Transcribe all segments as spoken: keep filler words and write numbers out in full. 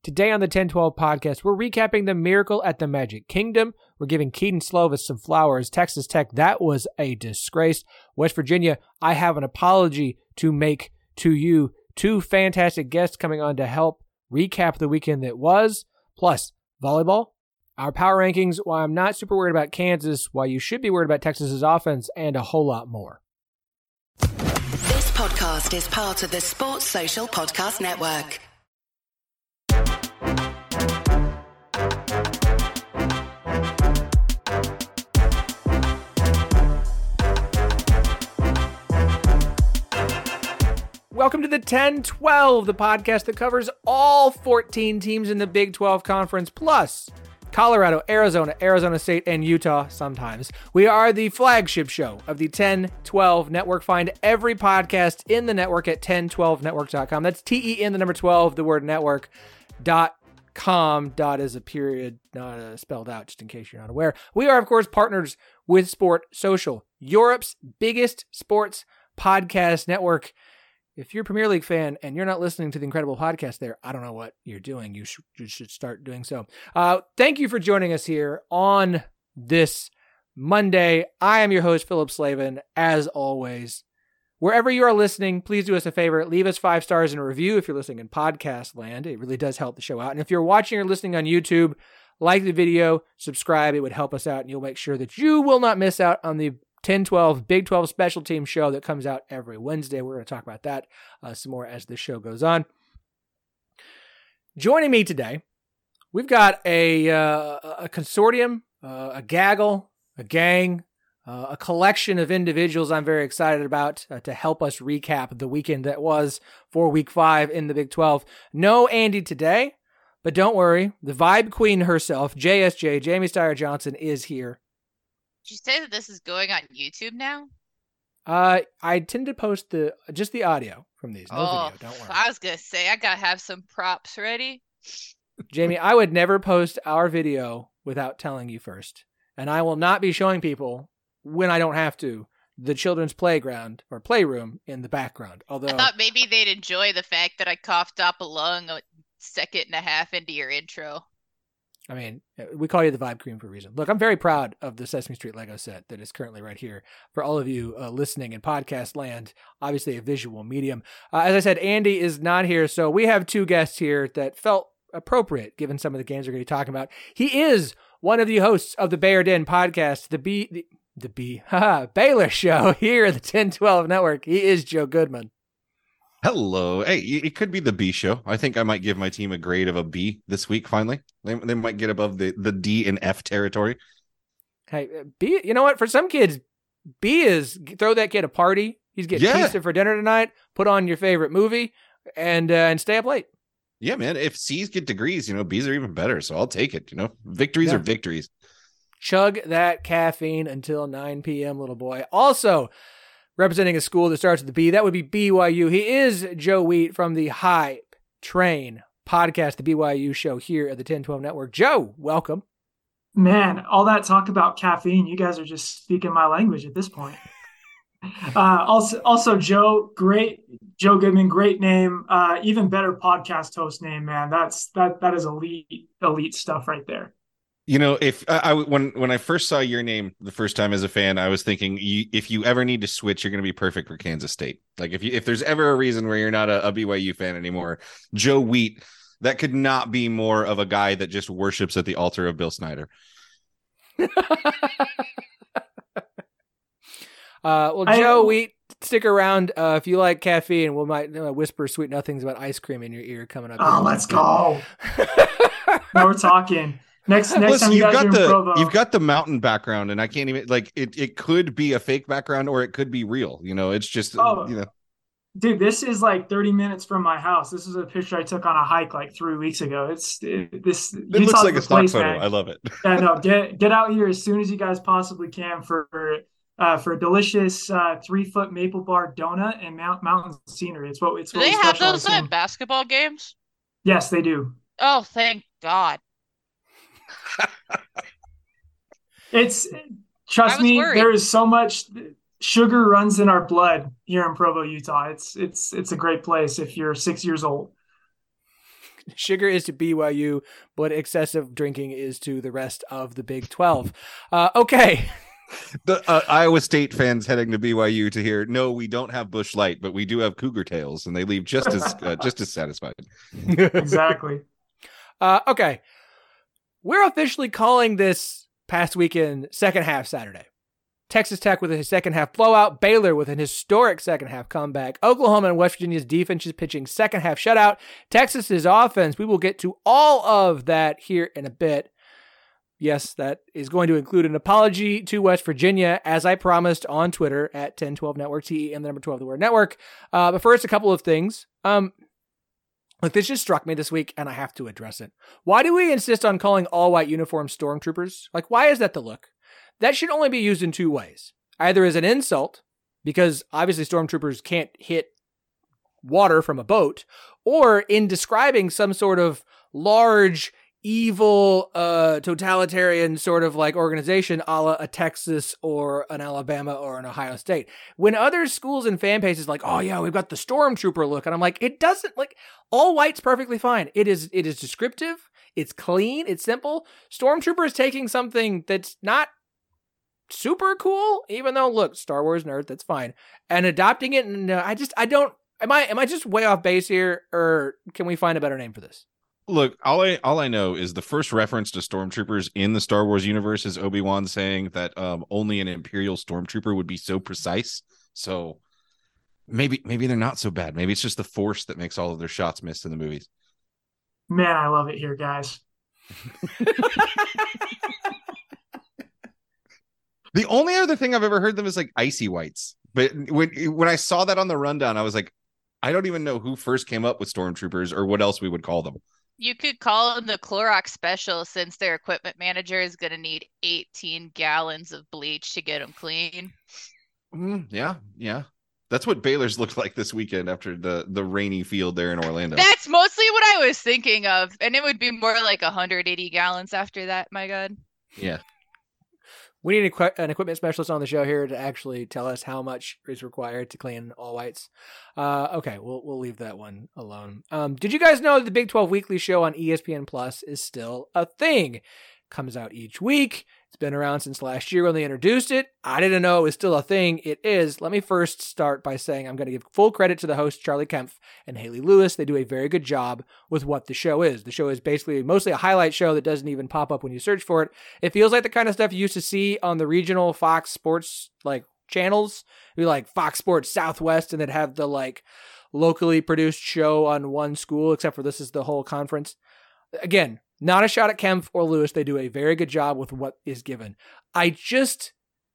Today on the ten twelve podcast, we're recapping the miracle at the Magic Kingdom. We're giving Keaton Slovis some flowers. Texas Tech, that was a disgrace. West Virginia, I have an apology to make to you. Two fantastic guests coming on to help recap the weekend that was. Plus, volleyball, our power rankings, why I'm not super worried about Kansas, why you should be worried about Texas's offense, and a whole lot more. This podcast is part of the Sports Social Podcast Network. Welcome to the ten twelve, the podcast that covers all fourteen teams in the Big twelve Conference, plus Colorado, Arizona, Arizona State, and Utah sometimes. We are the flagship show of the ten twelve Network. Find every podcast in the network at ten twelve network dot com. That's T E N, the number twelve, the word network, dot com. Dot is a period, not uh, spelled out, just in case you're not aware. We are, of course, partners with Sport Social, Europe's biggest sports podcast network. If you're a Premier League fan and you're not listening to the incredible podcast there, I don't know what you're doing. You, sh- you should start doing so. Uh, thank you for joining us here on this Monday. I am your host, Philip Slavin, as always. Wherever you are listening, please do us a favor. Leave us five stars and a review if you're listening in podcast land. It really does help the show out. And if you're watching or listening on YouTube, like the video, subscribe. It would help us out, and you'll make sure that you will not miss out on the ten twelve Big twelve special team show that comes out every Wednesday. We're going to talk about that uh, some more as the show goes on. Joining me today, we've got a uh, a consortium, uh, a gaggle, a gang, uh, a collection of individuals I'm very excited about uh, to help us recap the weekend that was for week five in the Big twelve. No Andy today, but don't worry. The Vibe Queen herself, J S J, Jamie Steyer Johnson, is here. Did you say that this is going on YouTube now? Uh, I tend to post the just the audio from these. No oh, video, don't worry. I was going to say, I got to have some props ready. Jamie, I would never post our video without telling you first. And I will not be showing people, when I don't have to, the children's playground or playroom in the background. Although I thought maybe they'd enjoy the fact that I coughed up a lung a second and a half into your intro. I mean, we call you the Vibe Queen for a reason. Look, I'm very proud of the Sesame Street Lego set that is currently right here for all of you uh, listening in podcast land, obviously a visual medium. Uh, as I said, Andy is not here, so we have two guests here that felt appropriate given some of the games we're going to be talking about. He is one of the hosts of the Bayer Den podcast, the B, the, the B, haha, Baylor Show here at the ten twelve Network. He is Joe Goodman. Hello. Hey, it could be the B show. I think I might give my team a grade of a B this week, finally. They, they might get above the, the D and F territory. Hey, B, you know what? For some kids, B is throw that kid a party. He's getting Yeah. pizza for dinner tonight, put on your favorite movie, and uh, and stay up late. Yeah, man. If C's get degrees, you know, B's are even better. So I'll take it. You know, victories Yeah. are victories. Chug that caffeine until nine p.m., little boy. Also, representing a school that starts with the B, that would be B Y U. He is Joe Wheat from the Hype Train podcast, the B Y U show here at the ten twelve Network. Joe, welcome. Man, all that talk about caffeine, you guys are just speaking my language at this point. uh, also, also, Joe, great, Joe Goodman, great name. Uh, even better podcast host name, man. That's that that is elite, elite stuff right there. You know, if I, I when when I first saw your name the first time as a fan, I was thinking, you, if you ever need to switch, you're going to be perfect for Kansas State. Like if you if there's ever a reason where you're not a, a B Y U fan anymore, Joe Wheat, that could not be more of a guy that just worships at the altar of Bill Snyder. uh, well, I- Joe Wheat, stick around uh, if you like caffeine. We might uh, whisper sweet nothings about ice cream in your ear coming up. Oh, let's go. Now we're talking. Next, next Listen, time you you've guys are got in the Provo, you've got the mountain background, and I can't even like it. It could be a fake background, or it could be real. You know, it's just Oh. you know. dude, this is like thirty minutes from my house. This is a picture I took on a hike like three weeks ago. It's it, this. It looks like a stock photo. I love it. Yeah, no, get get out here as soon as you guys possibly can for uh, for a delicious uh, three foot maple bar donut and mount, mountain scenery. It's what it's. Do what they we have specialize those at in. basketball games? Yes, they do. Oh, thank God. It's trust I was me, worried. there is so much sugar runs in our blood here in Provo, Utah. It's it's it's a great place if you're six years old. sugar is to B Y U, but excessive drinking is to the rest of the Big twelve. Uh, okay. The uh, Iowa State fans heading to B Y U to hear, no, we don't have Busch Light, but we do have Cougar Tails, and they leave just as uh, just as satisfied. Exactly. Uh, okay. We're officially calling this past weekend second half Saturday. Texas Tech with a second half blowout, Baylor with an historic second half comeback, Oklahoma and West Virginia's defense is pitching second half shutout, Texas's offense. We will get to all of that here in a bit. Yes, that is going to include an apology to West Virginia, as I promised on Twitter at ten twelve Network, T E and the number twelve, the word network. Uh, but first, a couple of things. Um, look, this just struck me this week, and I have to address it. Why do we insist on calling all-white uniformed stormtroopers? Like, why is that the look? That should only be used in two ways. Either as an insult, because obviously stormtroopers can't hit water from a boat, or in describing some sort of large evil, uh, totalitarian sort of like organization a la a Texas or an Alabama or an Ohio State. When other schools and fan bases like, oh yeah, we've got the stormtrooper look. And I'm like, it doesn't, like, all white's perfectly fine. It is, it is descriptive. It's clean. It's simple. Stormtrooper is taking something that's not super cool, even though, look, Star Wars nerd, that's fine. And adopting it. And uh, I just, I don't, am I, am I just way off base here, or can we find a better name for this? Look, all I all I know is the first reference to stormtroopers in the Star Wars universe is Obi-Wan saying that um, only an Imperial stormtrooper would be so precise. So maybe maybe they're not so bad. Maybe it's just the Force that makes all of their shots miss in the movies. Man, I love it here, guys. The only other thing I've ever heard them is like icy whites. But when when I saw that on the rundown, I was like, I don't even know who first came up with stormtroopers or what else we would call them. You could call them the Clorox Special, since their equipment manager is going to need eighteen gallons of bleach to get them clean. Mm, yeah, yeah. That's what Baylor's looked like this weekend after the, the rainy field there in Orlando. That's mostly what I was thinking of. And it would be more like one hundred eighty gallons after that, my God. Yeah. We need an equipment specialist on the show here to actually tell us how much is required to clean all whites. Uh, okay, we'll we'll leave that one alone. Um, did you guys know that the Big twelve Weekly Show on E S P N Plus is still a thing? Comes out each week. It's been around since last year when they introduced it. I didn't know it was still a thing. It is. Let me first start by saying I'm going to give full credit to the hosts, Charlie Kempf and Haley Lewis. They do a very good job with what the show is. The show is basically mostly a highlight show that doesn't even pop up when you search for it. It feels like the kind of stuff you used to see on the regional Fox Sports like channels. It'd be like Fox Sports Southwest, and they'd have the like locally produced show on one school, except for this is the whole conference. Again, not a shot at Kempf or Lewis. They do a very good job with what is given. I just,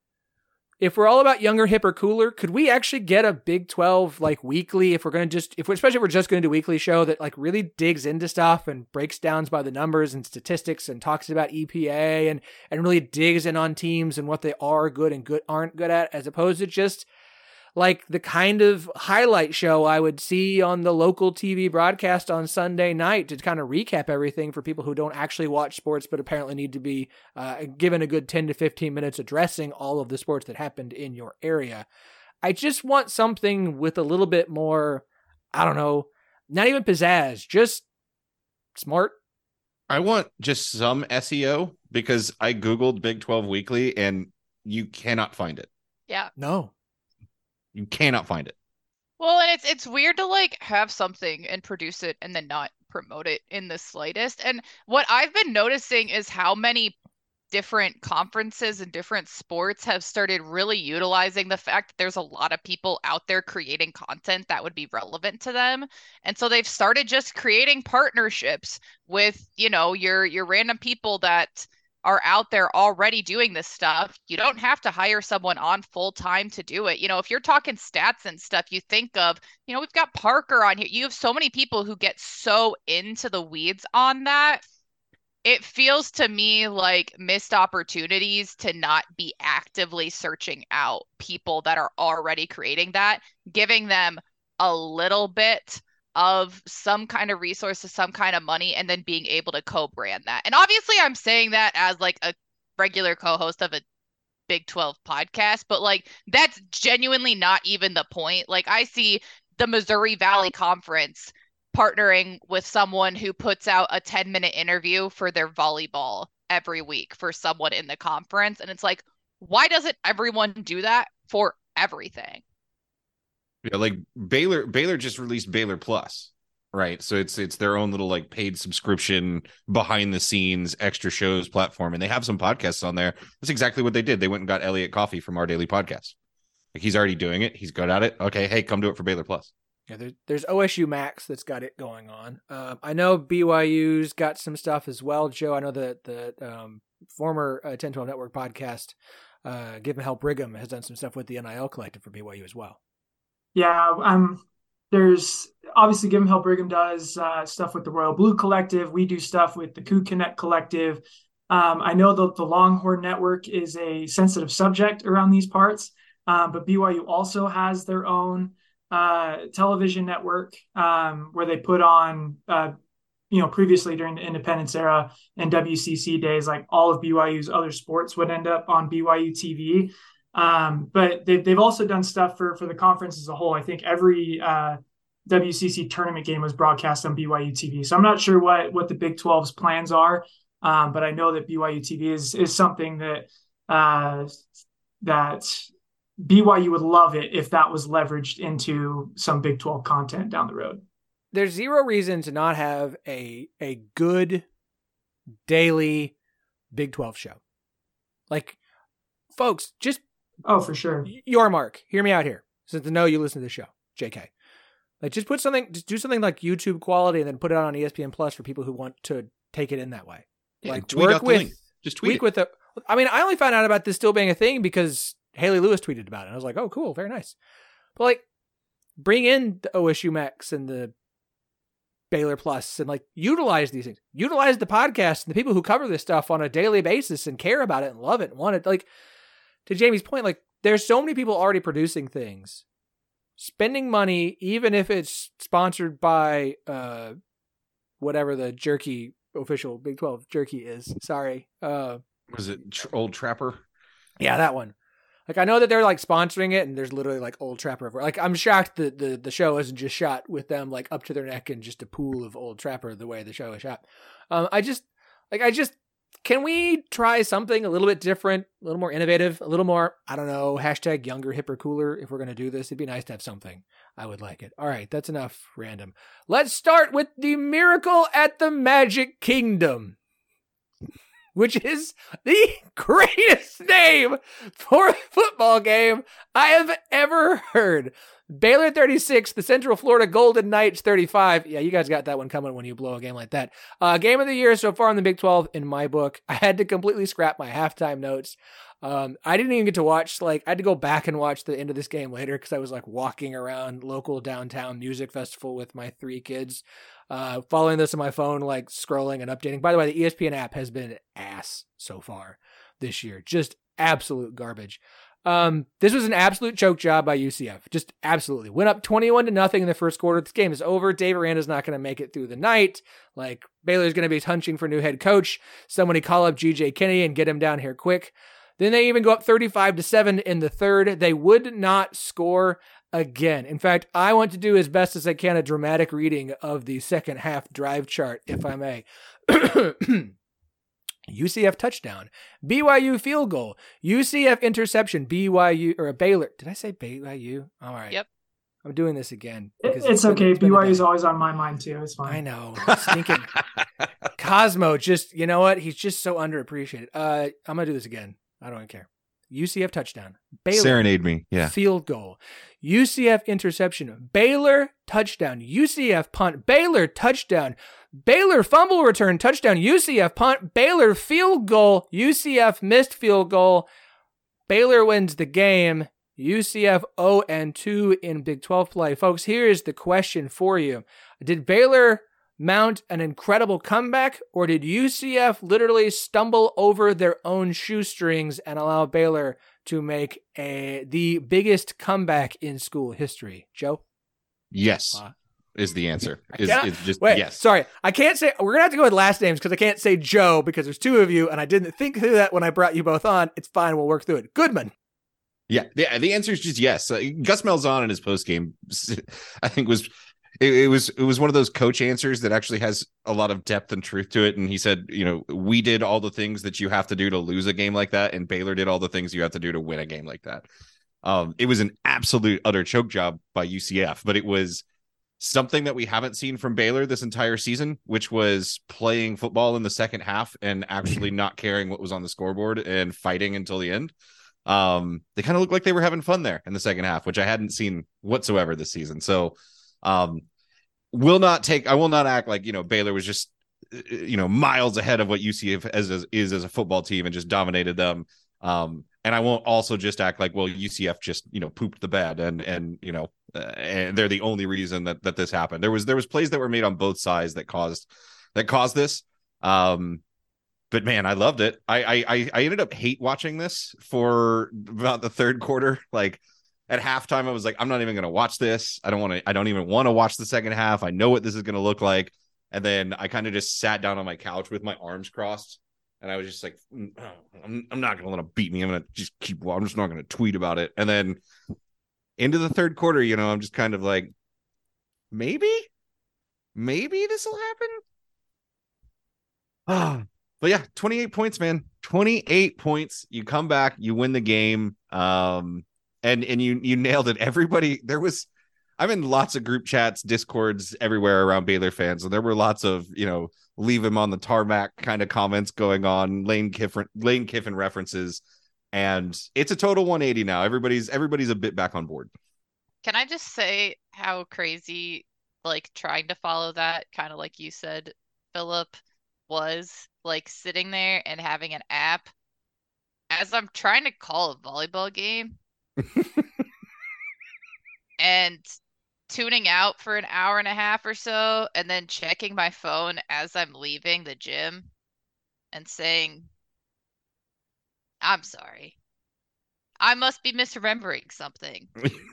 if we're all about younger, hipper, cooler, could we actually get a Big twelve like weekly? If we're going to just, if we're, especially if we're just going to do weekly show that like really digs into stuff and breaks down by the numbers and statistics and talks about E P A and, and really digs in on teams and what they are good and good aren't good at, as opposed to just like the kind of highlight show I would see on the local T V broadcast on Sunday night to kind of recap everything for people who don't actually watch sports, but apparently need to be uh, given a good ten to fifteen minutes addressing all of the sports that happened in your area. I just want something with a little bit more, I don't know, not even pizzazz, just smart. I want just some S E O, because I Googled Big twelve Weekly and you cannot find it. Yeah. No. You cannot find it. Well, and it's it's weird to like have something and produce it and then not promote it in the slightest. And what I've been noticing is how many different conferences and different sports have started really utilizing the fact that there's a lot of people out there creating content that would be relevant to them. And so they've started just creating partnerships with, you know, your your random people that are out there already doing this stuff. You don't have to hire someone on full time to do it. You know, if you're talking stats and stuff, you think of, you know, we've got Parker on here. You have so many people who get so into the weeds on that. It feels to me like missed opportunities to not be actively searching out people that are already creating that, giving them a little bit of some kind of resources, some kind of money, and then being able to co-brand that. And obviously I'm saying that as like a regular co-host of a Big twelve podcast, but like that's genuinely not even the point. Like I see the Missouri Valley Conference partnering with someone who puts out a ten minute interview for their volleyball every week for someone in the conference. And it's like, why doesn't everyone do that for everything? Yeah, like Baylor, Baylor just released Baylor Plus, right? So it's it's their own little like paid subscription, behind the scenes, extra shows platform, and they have some podcasts on there. That's exactly what they did. They went and got Elliot Coffey from Our Daily Podcast. Like, he's already doing it. He's good at it. Okay, hey, come do it for Baylor Plus. Yeah, there's there's O S U Max that's got it going on. Um, I know B Y U's got some stuff as well, Joe. I know that the um, former uh, ten twelve Network podcast, uh, Give 'em Hell Brigham, has done some stuff with the N I L Collective for B Y U as well. Yeah, um, there's obviously Give 'em Hell Brigham does uh, stuff with the Royal Blue Collective. We do stuff with the Coup Connect Collective. Um, I know that the Longhorn Network is a sensitive subject around these parts, um, but B Y U also has their own uh, television network um, where they put on, uh, you know, previously during the independence era and W C C days, like all of B Y U's other sports would end up on B Y U T V. Um, but they've, they've also done stuff for, for the conference as a whole. I think every uh, W C C tournament game was broadcast on B Y U T V. So I'm not sure what, what the Big twelve's plans are, um, but I know that B Y U T V is, is something that, uh, that B Y U would love it if that was leveraged into some Big twelve content down the road. There's zero reason to not have a a good daily Big twelve show. Like, folks, just oh, for sure. Your mark. Hear me out here. Since I know you listen to the show, J K. Like, just put something, just do something like YouTube quality, and then put it on E S P N Plus for people who want to take it in that way. Yeah, like, tweet work out the with, link. Just tweet week it. with the. I mean, I only found out about this still being a thing because Haley Lewis tweeted about it. And I was like, oh, cool, very nice. But like, bring in the O S U Max and the Baylor Plus and like utilize these things. Utilize the podcast and the people who cover this stuff on a daily basis and care about it and love it and want it. Like, to Jamie's point, like, there's so many people already producing things, spending money, even if it's sponsored by uh, whatever the jerky official Big twelve jerky is. Sorry. Uh, Was it tr- Old Trapper? Yeah, that one. Like, I know that they're like sponsoring it and there's literally like Old Trapper. Like, I'm shocked that the, the show isn't just shot with them like up to their neck in just a pool of Old Trapper the way the show is shot. Um, I just, like, I just, can we try something a little bit different, a little more innovative, a little more, I don't know, hashtag younger, hipper, cooler. If we're going to do this, it'd be nice to have something. I would like it. All right, that's enough random. Let's start with the Miracle at the Magic Kingdom, which is the greatest name for a football game I have ever heard. Baylor thirty-six, the Central Florida Golden Knights thirty-five. Yeah, you guys got that one coming when you blow a game like that. Uh, game of the year so far in the Big twelve in my book. I had to completely scrap my halftime notes. Um, I didn't even get to watch, like, I had to go back and watch the end of this game later because I was, like, walking around local downtown music festival with my three kids, uh, following this on my phone, like, scrolling and updating. By the way, the E S P N app has been ass so far this year. Just absolute garbage. Um, this was an absolute choke job by U C F. Just absolutely. Went up twenty-one to nothing in the first quarter. This game is over. Dave Aranda's not going to make it through the night. Like, Baylor's going to be hunching for new head coach. Somebody call up G J Kinney and get him down here quick. Then they even go up thirty-five to seven in the third. They would not score again. In fact, I want to do as best as I can a dramatic reading of the second half drive chart, if I may. U C F touchdown, B Y U field goal, U C F interception, B Y U or a Baylor. Did I say B Y U? All right. Yep. I'm doing this again. It's, it's okay. It's B Y U is always on my mind too. It's fine. I know. Stinking Cosmo. Just, you know what? He's just so underappreciated. Uh, I'm gonna do this again. I don't even care. U C F touchdown, Baylor Serenade me. Yeah. field goal, U C F interception, Baylor touchdown, U C F punt, Baylor touchdown, Baylor fumble return, touchdown, U C F punt, Baylor field goal, U C F missed field goal, Baylor wins the game, U C F oh and two in Big twelve play. Folks, here is the question for you. Did Baylor mount an incredible comeback, or did U C F literally stumble over their own shoestrings and allow Baylor to make a the biggest comeback in school history? Joe? Yes. Wow. Is the answer. Is, cannot, is just wait, yes. Sorry, I can't say, we're going to have to go with last names because I can't say Joe because there's two of you and I didn't think through that when I brought you both on. It's fine. We'll work through it. Goodman. Yeah. The, the answer is just yes. Uh, Gus Malzahn in his post game, I think, was it, it was it was one of those coach answers that actually has a lot of depth and truth to it. And he said, you know, we did all the things that you have to do to lose a game like that, and Baylor did all the things you have to do to win a game like that. Um, it was an absolute utter choke job by U C F, but it was something that we haven't seen from Baylor this entire season, which was playing football in the second half and actually not caring what was on the scoreboard and fighting until the end. Um, they kind of looked like they were having fun there in the second half, which I hadn't seen whatsoever this season. So, um, will not take, I will not act like, you know, Baylor was just, you know, miles ahead of what U C F as, as is as a football team and just dominated them. Um, and I won't also just act like, well, U C F just, you know, pooped the bed and, and, you know, uh, and they're the only reason that, that this happened. There was, there was plays that were made on both sides that caused, that caused this. Um, but man, I loved it. I, I, I ended up hate watching this for about the third quarter. Like at halftime, I was like, I'm not even going to watch this. I don't want to, I don't even want to watch the second half. I know what this is going to look like. And then I kind of just sat down on my couch with my arms crossed. And I was just like, I'm, I'm not going to let them beat me. I'm going to just keep, I'm just not going to tweet about it. And then into the third quarter, you know, I'm just kind of like, maybe, maybe this will happen. Ah, but yeah, twenty-eight points, man, twenty-eight points. You come back, you win the game. Um, and, and you, you nailed it. Everybody, there was, I'm in lots of group chats, Discords everywhere around Baylor fans. And there were lots of, you know, leave him on the tarmac kind of comments going on, Lane Kiffin, Lane Kiffin references. And it's a total one eighty now. Everybody's, everybody's a bit back on board. Can I just say how crazy, like trying to follow that, kind of like you said, Philip, was like sitting there and having an app as I'm trying to call a volleyball game and tuning out for an hour and a half or so, and then checking my phone as I'm leaving the gym and saying, I'm sorry. I must be misremembering something.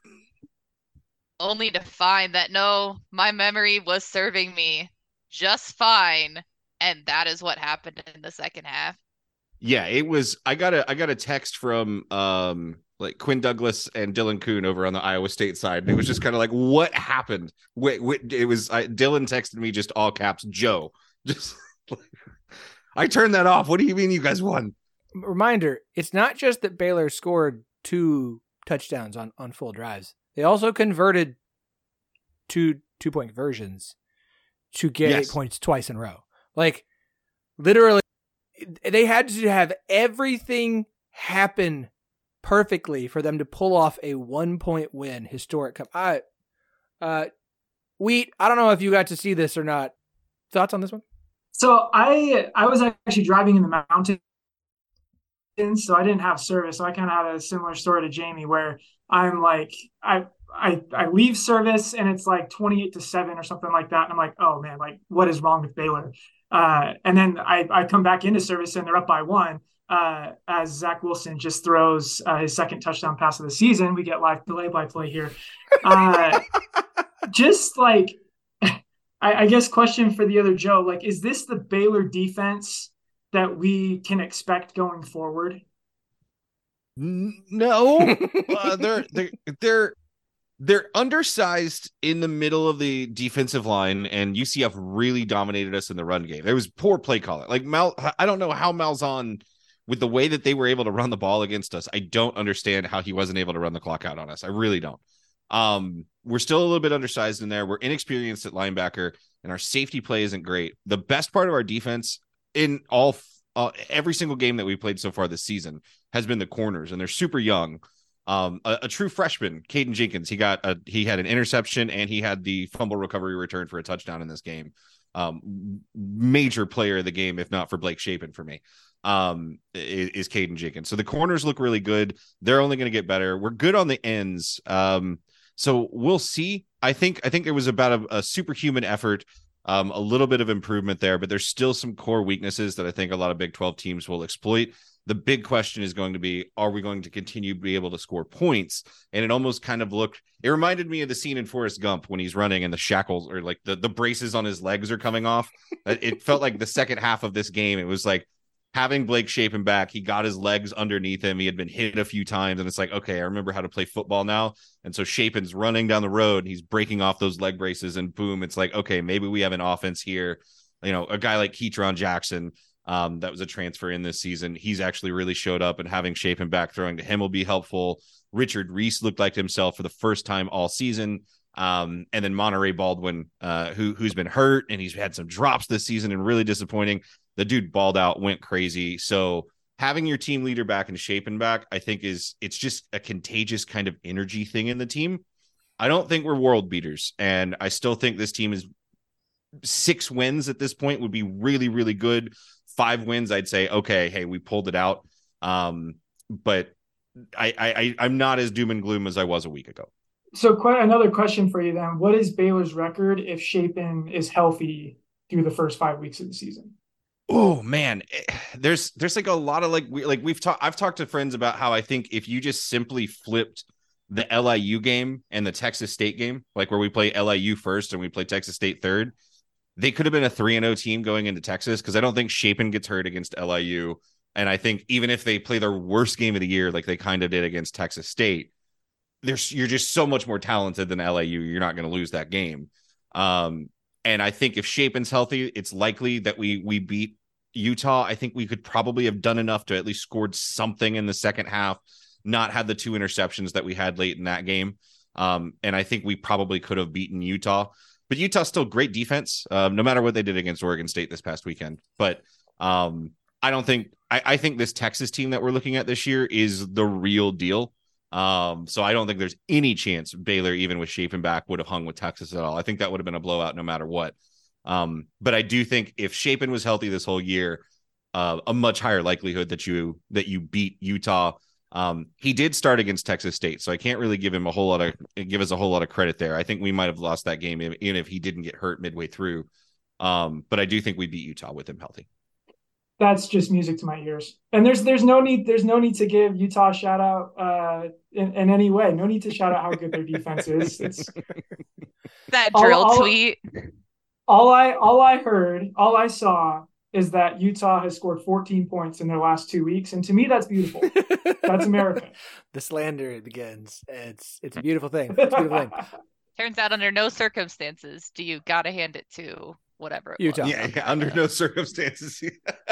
Only to find that no, my memory was serving me just fine. And that is what happened in the second half. Yeah, it was, I got a, I got a text from, um, like Quinn Douglas and Dylan Kuhn over on the Iowa State side. And it was just kind of like, what happened? Wait, wait it was, I, Dylan texted me just all caps, Joe. Just I turned that off. What do you mean you guys won? Reminder, it's not just that Baylor scored two touchdowns on, on full drives. They also converted two two-point conversions to get yes. eight points twice in a row. Like, literally, they had to have everything happen perfectly for them to pull off a one-point win. Historic. I, uh, Wheat, I don't know if you got to see this or not. Thoughts on this one? So I I was actually driving in the mountains, so I didn't have service. So I kind of had a similar story to Jamie, where I'm like, I I I leave service and it's like twenty-eight to seven or something like that. And I'm like, oh man, like what is wrong with Baylor? Uh, and then I, I come back into service and they're up by one uh, as Zach Wilson just throws uh, his second touchdown pass of the season. We get live delay by play here. Uh, just like, I, I guess question for the other Joe, like, is this the Baylor defense that we can expect going forward? No, uh, they're, they're, they're, They're undersized in the middle of the defensive line, and U C F really dominated us in the run game. There was poor play calling. Like Mal, I don't know how Malzahn, with the way that they were able to run the ball against us, I don't understand how he wasn't able to run the clock out on us. I really don't. Um, we're still a little bit undersized in there. We're inexperienced at linebacker, and our safety play isn't great. The best part of our defense in all uh, every single game that we played so far this season has been the corners, and they're super young. Um, a, a true freshman, Caden Jenkins, he got a, he had an interception and he had the fumble recovery return for a touchdown in this game. Um, major player of the game, if not for Blake Shapen for me, um, is, is Caden Jenkins. So the corners look really good. They're only going to get better. We're good on the ends. Um, so we'll see. I think, I think there was about a, a superhuman effort, um, a little bit of improvement there, but there's still some core weaknesses that I think a lot of Big twelve teams will exploit. The big question is going to be, are we going to continue to be able to score points? And it almost kind of looked, it reminded me of the scene in Forrest Gump when he's running and the shackles or like the, the braces on his legs are coming off. It felt like the second half of this game, it was like having Blake Shapen back, he got his legs underneath him. He had been hit a few times, and it's like, okay, I remember how to play football now. And so Shapen's running down the road, and he's breaking off those leg braces, and boom, it's like, okay, maybe we have an offense here. You know, a guy like Ketron Jackson, um, that was a transfer in this season. He's actually really showed up, and having Shapen back throwing to him will be helpful. Richard Reese looked like himself for the first time all season. Um, and then Monterey Baldwin, uh, who, who's been hurt, and he's had some drops this season and really disappointing. The dude balled out, went crazy. So having your team leader back and Shapen back, I think is it's just a contagious kind of energy thing in the team. I don't think we're world beaters, and I still think this team is six wins at this point would be really, really good. Five wins, I'd say, okay, hey, we pulled it out. Um, but I, I, I'm not as doom and gloom as I was a week ago. So quite another question for you then. What is Baylor's record if Shapen is healthy through the first five weeks of the season? Oh man, there's there's like a lot of like we like we've talked. I've talked to friends about how I think if you just simply flipped the L I U game and the Texas State game, like where we play L I U first and we play Texas State third, they could have been a three and oh team going into Texas, because I don't think Shapen gets hurt against L I U, and I think even if they play their worst game of the year, like they kind of did against Texas State, there's you're just so much more talented than L I U. You're not going to lose that game. Um, and I think if Shapen's healthy, it's likely that we we beat Utah. I think we could probably have done enough to at least scored something in the second half, not had the two interceptions that we had late in that game. Um, and I think we probably could have beaten Utah, but Utah's still great defense, uh, no matter what they did against Oregon State this past weekend. But um, I don't think, I, I think this Texas team that we're looking at this year is the real deal. Um, so I don't think there's any chance Baylor, even with Shapen back, would have hung with Texas at all. I think that would have been a blowout no matter what. Um, but I do think if Shapen was healthy this whole year, uh, a much higher likelihood that you that you beat Utah. Um, he did start against Texas State, so I can't really give him a whole lot of give us a whole lot of credit there. I think we might have lost that game even if he didn't get hurt midway through. Um, but I do think we beat Utah with him healthy. That's just music to my ears. And there's there's no need there's no need to give Utah a shout out uh, in, in any way. No need to shout out how good their defense is. It's that drill all, all, tweet. All I all I heard, all I saw is that Utah has scored fourteen points in their last two weeks, and to me, that's beautiful. That's America. The slander begins. It's it's a beautiful thing. It's a beautiful thing. Turns out, under no circumstances do you gotta hand it to whatever it Utah. was. Yeah, yeah, under no circumstances.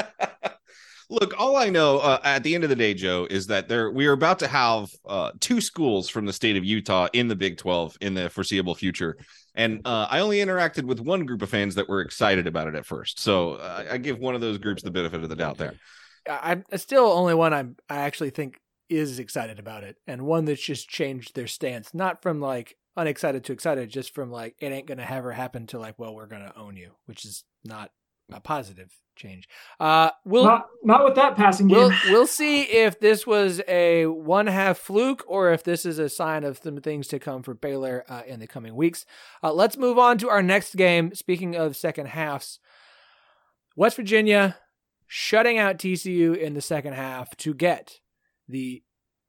Look, all I know uh, at the end of the day, Joe, is that there we are about to have uh, two schools from the state of Utah in the Big twelve in the foreseeable future. And uh, I only interacted with one group of fans that were excited about it at first. So uh, I give one of those groups the benefit of the doubt there. I'm still only one I'm, I actually think is excited about it. And one that's just changed their stance, not from like unexcited to excited, just from like, it ain't going to ever happen to like, well, we're going to own you, which is not a positive change. Uh, we'll not, not with that passing game. We'll, we'll see if this was a one half fluke or if this is a sign of some things to come for Baylor uh, in the coming weeks. Uh, let's move on to our next game. Speaking of second halves, West Virginia shutting out T C U in the second half to get the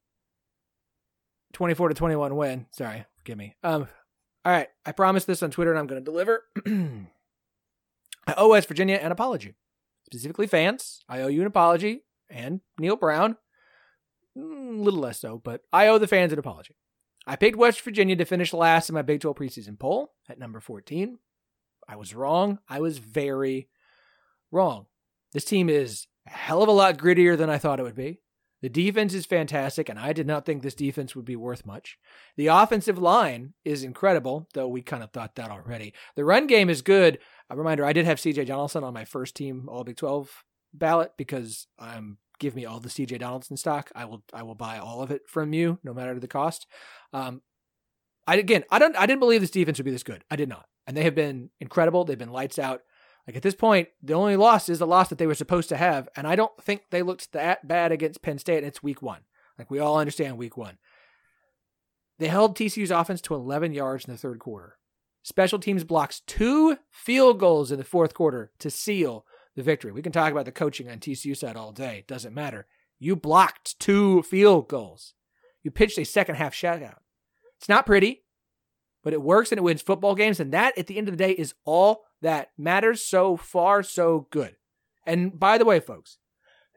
twenty-four to twenty-one win. Sorry, forgive me. Um, all right, I promised this on Twitter and I'm going to deliver. I owe West Virginia an apology. Specifically fans, I owe you an apology, and Neil Brown, a little less so, but I owe the fans an apology. I picked West Virginia to finish last in my Big twelve preseason poll at number fourteen. I was wrong. I was very wrong. This team is a hell of a lot grittier than I thought it would be. The defense is fantastic, and I did not think this defense would be worth much. The offensive line is incredible, though we kind of thought that already. The run game is good. A reminder, I did have C J Donaldson on my first team All Big twelve ballot because um, give me all the C J Donaldson stock. I will I will buy all of it from you, no matter the cost. Um, I again, I don't I didn't believe this defense would be this good. I did not, and they have been incredible. They've been lights out. Like at this point, the only loss is the loss that they were supposed to have, and I don't think they looked that bad against Penn State. And it's week one. Like we all understand, week one. They held T C U's offense to eleven yards in the third quarter. Special teams blocks two field goals in the fourth quarter to seal the victory. We can talk about the coaching on T C U side all day. Doesn't matter. You blocked two field goals. You pitched a second half shutout. It's not pretty, but it works and it wins football games. And that, at the end of the day, is all that matters. So far, so good. And by the way, folks,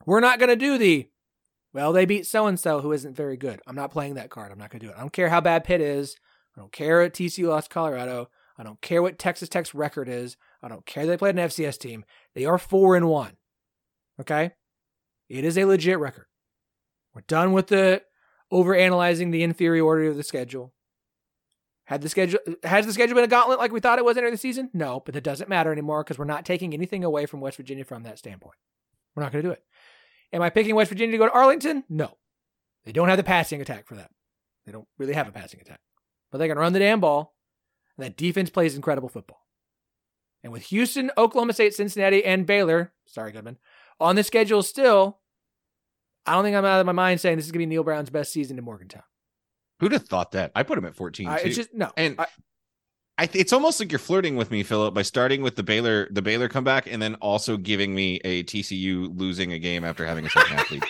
We're not going to do the, well, they beat so-and-so who isn't very good. I'm not playing that card. I'm not going to do it. I don't care how bad Pitt is. I don't care what T C U lost Colorado. I don't care what Texas Tech's record is. I don't care they played an F C S team. They are four and one. Okay? It is a legit record. We're done with the overanalyzing the inferiority of the schedule. Had the schedule has the schedule been a gauntlet like we thought it was entering the season? No, but it doesn't matter anymore because we're not taking anything away from West Virginia from that standpoint. We're not going to do it. Am I picking West Virginia to go to Arlington? No. They don't have the passing attack for that. They don't really have a passing attack. But they can run the damn ball. And that defense plays incredible football. And with Houston, Oklahoma State, Cincinnati, and Baylor, sorry, Goodman, on the schedule still, I don't think I'm out of my mind saying this is going to be Neil Brown's best season in Morgantown. Who'd have thought that? I put him at fourteen. I, too. It's just, no. And I, I th- it's almost like you're flirting with me, Philip, by starting with the Baylor, the Baylor comeback, and then also giving me a T C U losing a game after having a second athlete.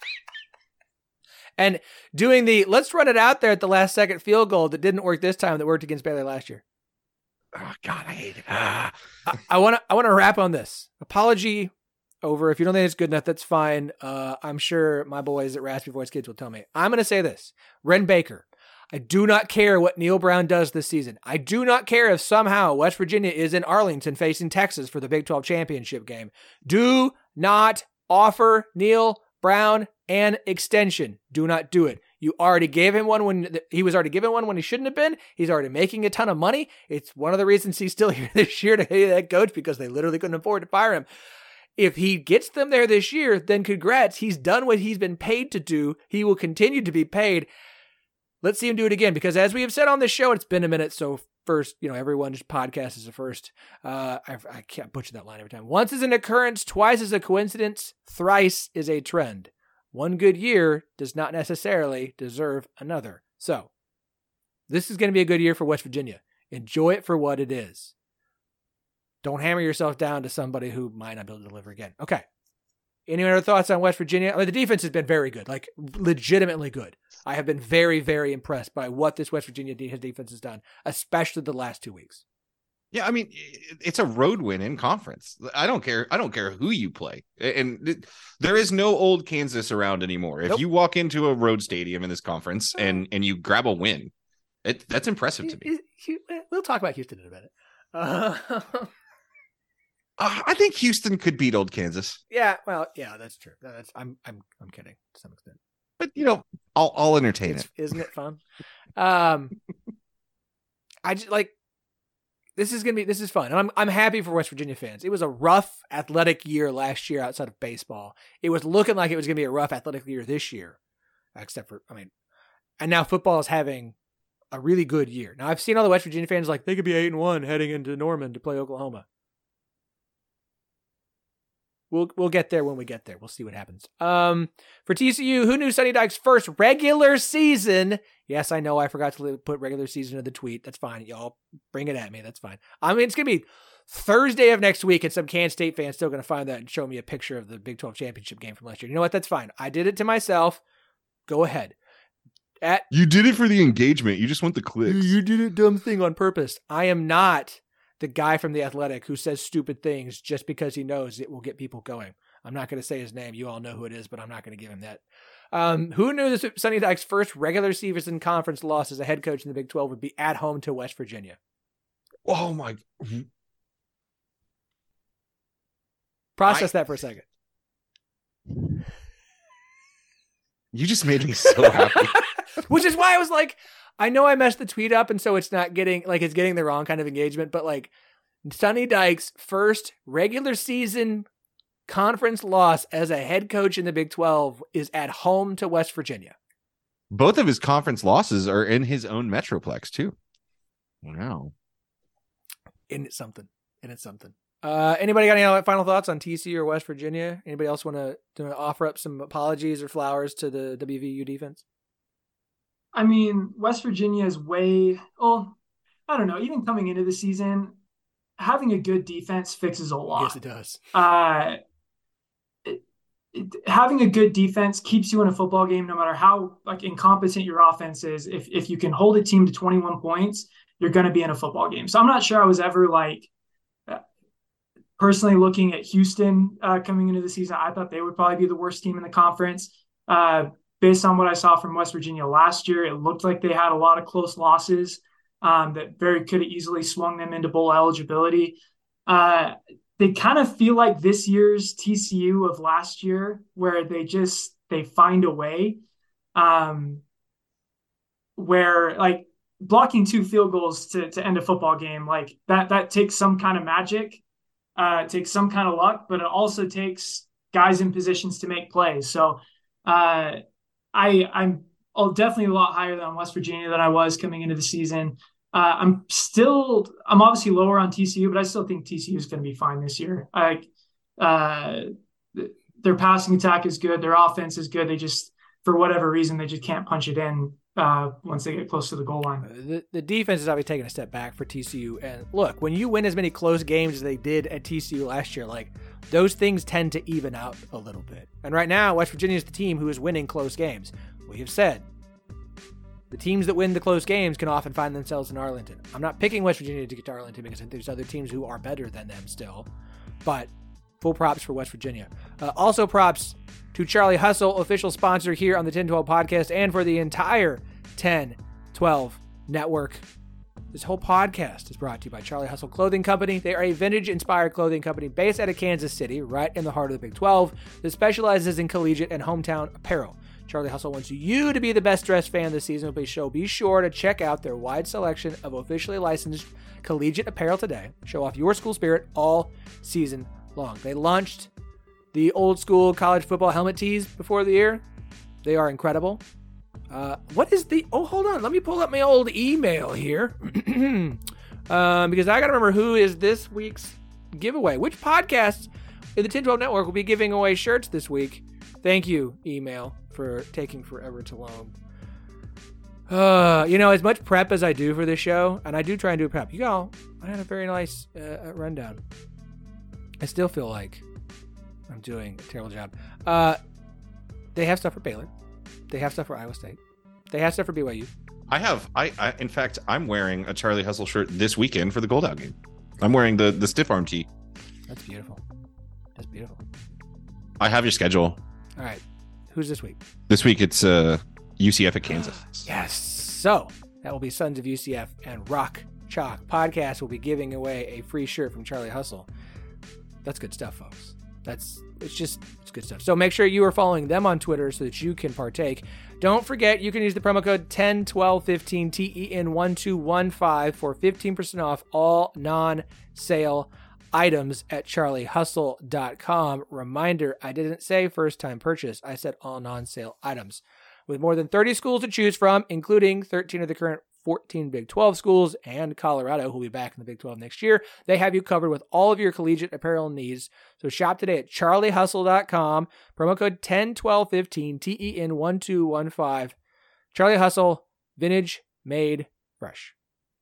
And doing the, let's run it out there at the last second field goal that didn't work this time that worked against Baylor last year. Oh, God, I hate it. Ah. I want to I want to wrap on this. Apology over. If you don't think it's good enough, that's fine. Uh, I'm sure my boys at Raspy Voice Kids will tell me. I'm going to say this. Wren Baker, I do not care what Neil Brown does this season. I do not care if somehow West Virginia is in Arlington facing Texas for the Big twelve championship game. Do not offer Neil Brown an extension. Do not do it. You already gave him one when he was already given one when he shouldn't have been. He's already making a ton of money. It's one of the reasons he's still here this year to be that coach because they literally couldn't afford to fire him. If he gets them there this year, then congrats. He's done what he's been paid to do. He will continue to be paid. Let's see him do it again because as we have said on this show, it's been a minute. So first, you know, everyone's podcast is a first. Uh, I, I can't butcher that line every time. Once is an occurrence, twice is a coincidence, thrice is a trend. One good year does not necessarily deserve another. So this is going to be a good year for West Virginia. Enjoy it for what it is. Don't hammer yourself down to somebody who might not be able to deliver again. Okay. Any other thoughts on West Virginia? I mean, the defense has been very good, like legitimately good. I have been very, very impressed by what this West Virginia defense has done, especially the last two weeks. Yeah, I mean, it's a road win in conference. I don't care. I don't care who you play. And there is no old Kansas around anymore. If nope. you walk into a road stadium in this conference and, and you grab a win, it, that's impressive to me. We'll talk about Houston in a minute. Uh, uh, I think Houston could beat old Kansas. Yeah, well, yeah, that's true. That's I'm I'm I'm kidding to some extent. But, you know, I'll, I'll entertain it's, it. Isn't it fun? um, I just like, This is gonna be. This is fun, and I'm I'm happy for West Virginia fans. It was a rough athletic year last year outside of baseball. It was looking like it was gonna be a rough athletic year this year, except for I mean, and now football is having a really good year. Now I've seen all the West Virginia fans like they could be eight and one heading into Norman to play Oklahoma. We'll we'll get there when we get there. We'll see what happens. Um, for T C U, who knew Sonny Dykes' first regular season? Yes, I know I forgot to put regular season in the tweet. That's fine. Y'all bring it at me. That's fine. I mean, it's going to be Thursday of next week, and some Kansas State fans still going to find that and show me a picture of the Big twelve championship game from last year. You know what? That's fine. I did it to myself. Go ahead. At You did it for the engagement. You just want the clicks. You did a dumb thing on purpose. I am not the guy from The Athletic who says stupid things just because he knows it will get people going. I'm not going to say his name. You all know who it is, but I'm not going to give him that. Um, who knew this Sonny Dykes' first regular season conference loss as a head coach in the Big twelve would be at home to West Virginia? Oh, my. Process I... that for a second. You just made me so happy. Which is why I was like, I know I messed the tweet up, and so it's not getting, like, it's getting the wrong kind of engagement, but, like, Sonny Dykes' first regular season conference loss as a head coach in the Big twelve is at home to West Virginia. Both of his conference losses are in his own Metroplex, too. Wow. Isn't it something? Isn't it something? Uh, anybody got any final thoughts on T C U or West Virginia? Anybody else want to, to offer up some apologies or flowers to the W V U defense? I mean, West Virginia is way, well, I don't know, even coming into the season, having a good defense fixes a lot. Yes, it does. Uh, it, it, having a good defense keeps you in a football game no matter how like incompetent your offense is. If if you can hold a team to twenty-one points, you're going to be in a football game. So I'm not sure I was ever like personally, looking at Houston uh, coming into the season, I thought they would probably be the worst team in the conference. Uh, based on what I saw from West Virginia last year, it looked like they had a lot of close losses um, that very could have easily swung them into bowl eligibility. Uh, they kind of feel like this year's T C U of last year, where they just they find a way. Um, where like blocking two field goals to, to end a football game, like that, that takes some kind of magic, uh, it takes some kind of luck, but it also takes guys in positions to make plays. So uh, I, I'm definitely a lot higher than West Virginia than I was coming into the season. Uh, I'm still, I'm obviously lower on T C U, but I still think T C U is going to be fine this year. I, uh, their passing attack is good. Their offense is good. They just, for whatever reason, they just can't punch it in uh, once they get close to the goal line. The, the defense is obviously taking a step back for T C U. And look, when you win as many close games as they did at T C U last year, like those things tend to even out a little bit. And right now, West Virginia is the team who is winning close games. We have said the teams that win the close games can often find themselves in Arlington. I'm not picking West Virginia to get to Arlington because I think there's other teams who are better than them still. But full props for West Virginia. Uh, also props to Charlie Hustle, official sponsor here on the ten twelve podcast and for the entire ten twelve network. This whole podcast is brought to you by Charlie Hustle Clothing Company. They are a vintage-inspired clothing company based out of Kansas City, right in the heart of the Big twelve, that specializes in collegiate and hometown apparel. Charlie Hustle wants you to be the best-dressed fan this season, so be sure to check out their wide selection of officially licensed collegiate apparel today. Show off your school spirit all season long. They launched the old school college football helmet tees before the year. They are incredible. Uh, what is the, oh, hold on. Let me pull up my old email here. um, because I got to remember who is this week's giveaway. Which podcasts in the ten twelve network will be giving away shirts this week? Thank you, email, for taking forever to load. Uh, you know, as much prep as I do for this show, and I do try and do prep, you know, I had a very nice uh, rundown. I still feel like I'm doing a terrible job. Uh, they have stuff for Baylor. They have stuff for Iowa State. They have stuff for B Y U. I have. I, I in fact, I'm wearing a Charlie Hustle shirt this weekend for the Gold Out game. I'm wearing the the stiff arm tee. That's beautiful. That's beautiful. I have your schedule. All right. Who's this week? This week it's uh, U C F at Kansas. Yes. So that will be Sons of U C F and Rock Chalk Podcast will be giving away a free shirt from Charlie Hustle. That's good stuff, folks. That's it's just it's good stuff. So make sure you are following them on Twitter so that you can partake. Don't forget you can use the promo code ten twelve fifteen T E N one two one five for fifteen percent off all non-sale items at charlie hustle dot com. Reminder, I didn't say first time purchase. I said all non-sale items. With more than thirty schools to choose from, including thirteen of the current fourteen Big twelve schools and Colorado, who will be back in the Big twelve next year, they have you covered with all of your collegiate apparel needs. So shop today at charlie hustle dot com. Promo code ten twelve fifteen T E N one two one five. Charlie Hustle, vintage, made fresh.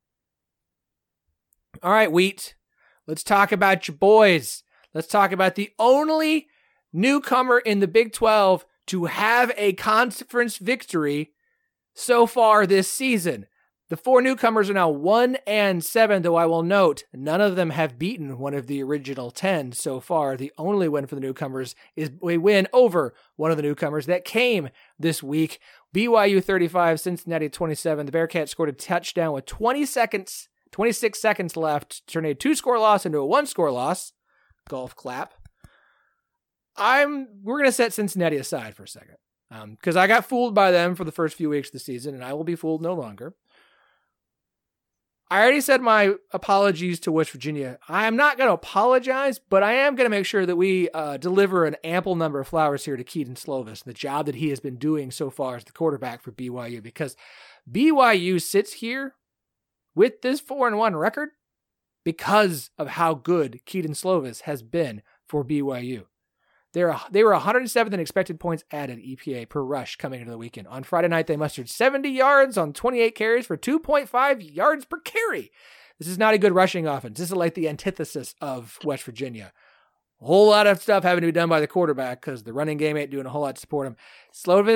All right, Wheat. Let's talk about your boys. Let's talk about the only newcomer in the Big twelve to have a conference victory so far this season. The four newcomers are now one and seven, though I will note none of them have beaten one of the original ten so far. The only win for the newcomers is a win over one of the newcomers that came this week. B Y U thirty-five, Cincinnati twenty-seven. The Bearcats scored a touchdown with twenty seconds, twenty-six seconds left to turn a two-score loss into a one-score loss. Golf clap. I'm. We're going to set Cincinnati aside for a second because um, I got fooled by them for the first few weeks of the season, and I will be fooled no longer. I already said my apologies to West Virginia. I am not going to apologize, but I am going to make sure that we uh, deliver an ample number of flowers here to Kedon Slovis, the job that he has been doing so far as the quarterback for B Y U, because B Y U sits here with this four and one record because of how good Kedon Slovis has been for B Y U. They're, they were one hundred seventh in expected points added E P A per rush coming into the weekend. On Friday night, they mustered seventy yards on twenty-eight carries for two point five yards per carry. This is not a good rushing offense. This is like the antithesis of West Virginia. A whole lot of stuff having to be done by the quarterback because the running game ain't doing a whole lot to support him. Slovis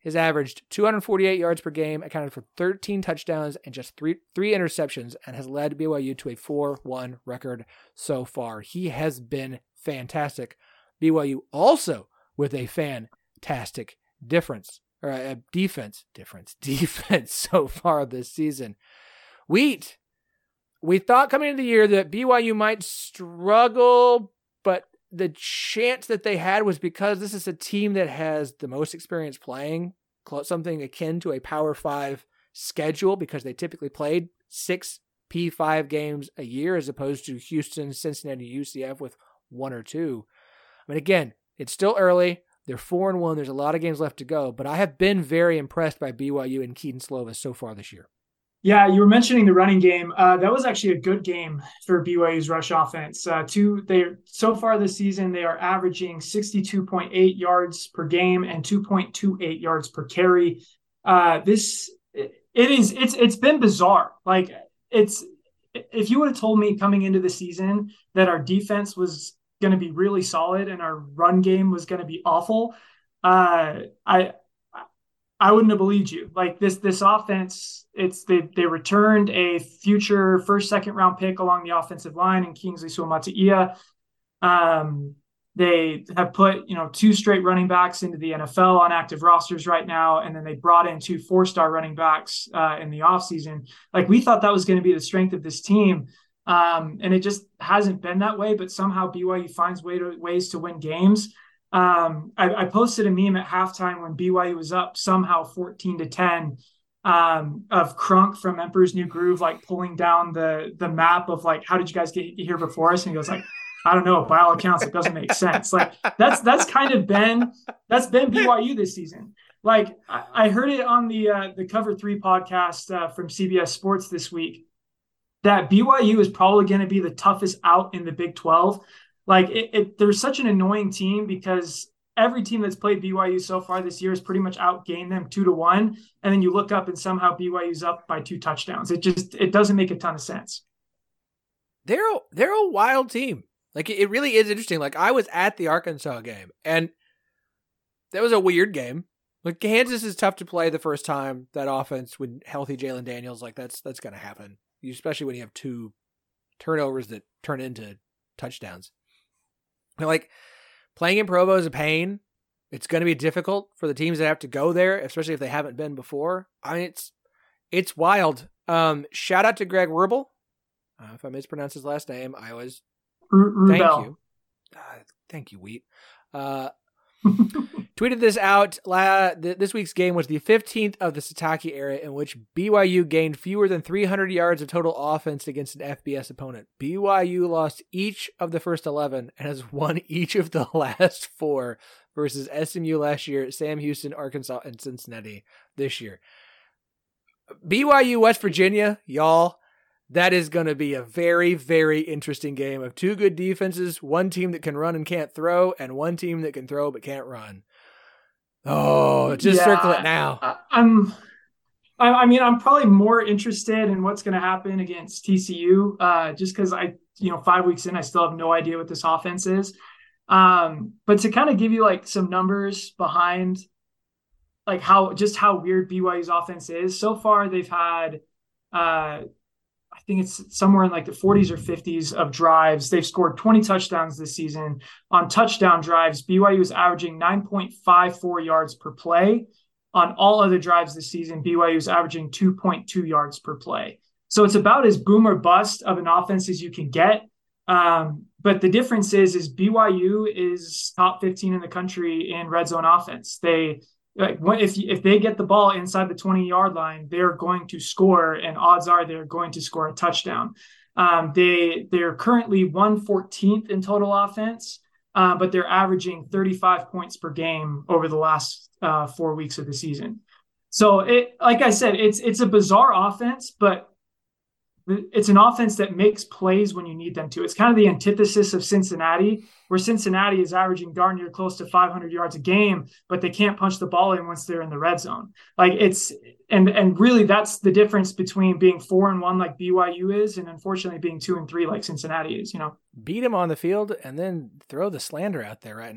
has averaged two hundred forty-eight yards per game, accounted for thirteen touchdowns and just three three interceptions, and has led B Y U to a four one record so far. He has been fantastic. B Y U also with a fantastic difference, or a defense, difference, defense so far this season. Wheat, we thought coming into the year that B Y U might struggle, but the chance that they had was because this is a team that has the most experience playing, something akin to a Power Five schedule, because they typically played six P five games a year as opposed to Houston, Cincinnati, U C F with one or two. I mean, again, it's still early. They're four and one. There's a lot of games left to go, but I have been very impressed by B Y U and Keaton Slovis so far this year. Yeah, you were mentioning the running game. Uh, that was actually a good game for B Y U's rush offense. Uh, two, they so far this season they are averaging sixty-two point eight yards per game and two point two eight yards per carry. Uh, this it is it's it's been bizarre. Like it's if you would have told me coming into the season that our defense was going to be really solid and our run game was going to be awful, uh, I. I wouldn't have believed you. Like this, this offense, it's they they returned a future first, second round pick along the offensive line in Kingsley Suamataia. Um, they have put, you know, two straight running backs into the N F L on active rosters right now. And then they brought in two four-star running backs uh, in the offseason. Like we thought that was going to be the strength of this team. Um, and it just hasn't been that way, but somehow B Y U finds way to, ways to win games. Um, I, I posted a meme at halftime when B Y U was up somehow fourteen to ten um, of Crunk from Emperor's New Groove, like pulling down the the map of like, how did you guys get here before us? And he goes like, I don't know. By all accounts, it doesn't make sense. Like that's that's kind of been that's been B Y U this season. Like I, I heard it on the uh, the Cover Three podcast uh, from C B S Sports this week that B Y U is probably going to be the toughest out in the Big twelve. Like it, it, there's such an annoying team because every team that's played B Y U so far this year has pretty much outgained them two to one. And then you look up and somehow B Y U's up by two touchdowns. It just, it doesn't make a ton of sense. They're, a, they're a wild team. Like it really is interesting. Like I was at the Arkansas game and that was a weird game. Like Kansas is tough to play the first time. That offense with healthy Jalen Daniels, like that's, that's going to happen. Especially when you have two turnovers that turn into touchdowns. Like playing in Provo is a pain. It's going to be difficult for the teams that have to go there, especially if they haven't been before. I mean, it's it's wild. Um, shout out to Greg Werbel. Uh, if I mispronounce his last name, I was R- thank you. Uh, thank you, Wheat. Uh, tweeted this out. La- th- this week's game was the fifteenth of the Satake era in which B Y U gained fewer than three hundred yards of total offense against an F B S opponent. B Y U lost each of the first eleven and has won each of the last four versus S M U last year, Sam Houston, Arkansas, and Cincinnati this year. B Y U, West Virginia, y'all. That is going to be a very, very interesting game of two good defenses, one team that can run and can't throw, and one team that can throw but can't run. Oh, just yeah, circle it now. I, I'm, I, I mean, I'm probably more interested in what's going to happen against T C U, uh, just because I, you know, five weeks in, I still have no idea what this offense is. Um, but to kind of give you like some numbers behind, like how just how weird B Y U's offense is. So far, they've had. Uh, I think it's somewhere in like the forties or fifties of drives. They've scored twenty touchdowns this season. On touchdown drives, B Y U is averaging nine point five four yards per play. On all other drives this season, B Y U is averaging two point two yards per play. So it's about as boom or bust of an offense as you can get. Um, but the difference is, is B Y U is top fifteen in the country in red zone offense. They Like if if they get the ball inside the twenty-yard line, they're going to score, and odds are they're going to score a touchdown. Um, they they're currently one fourteenth in total offense, uh, but they're averaging thirty-five points per game over the last uh, four weeks of the season. So it, like I said, it's it's a bizarre offense, but it's an offense that makes plays when you need them to. It's kind of the antithesis of Cincinnati, where Cincinnati is averaging darn near close to five hundred yards a game, but they can't punch the ball in once they're in the red zone. Like it's, and, and really that's the difference between being four and one like B Y U is, and unfortunately being two and three like Cincinnati is, you know. Beat them on the field and then throw the slander out there right now.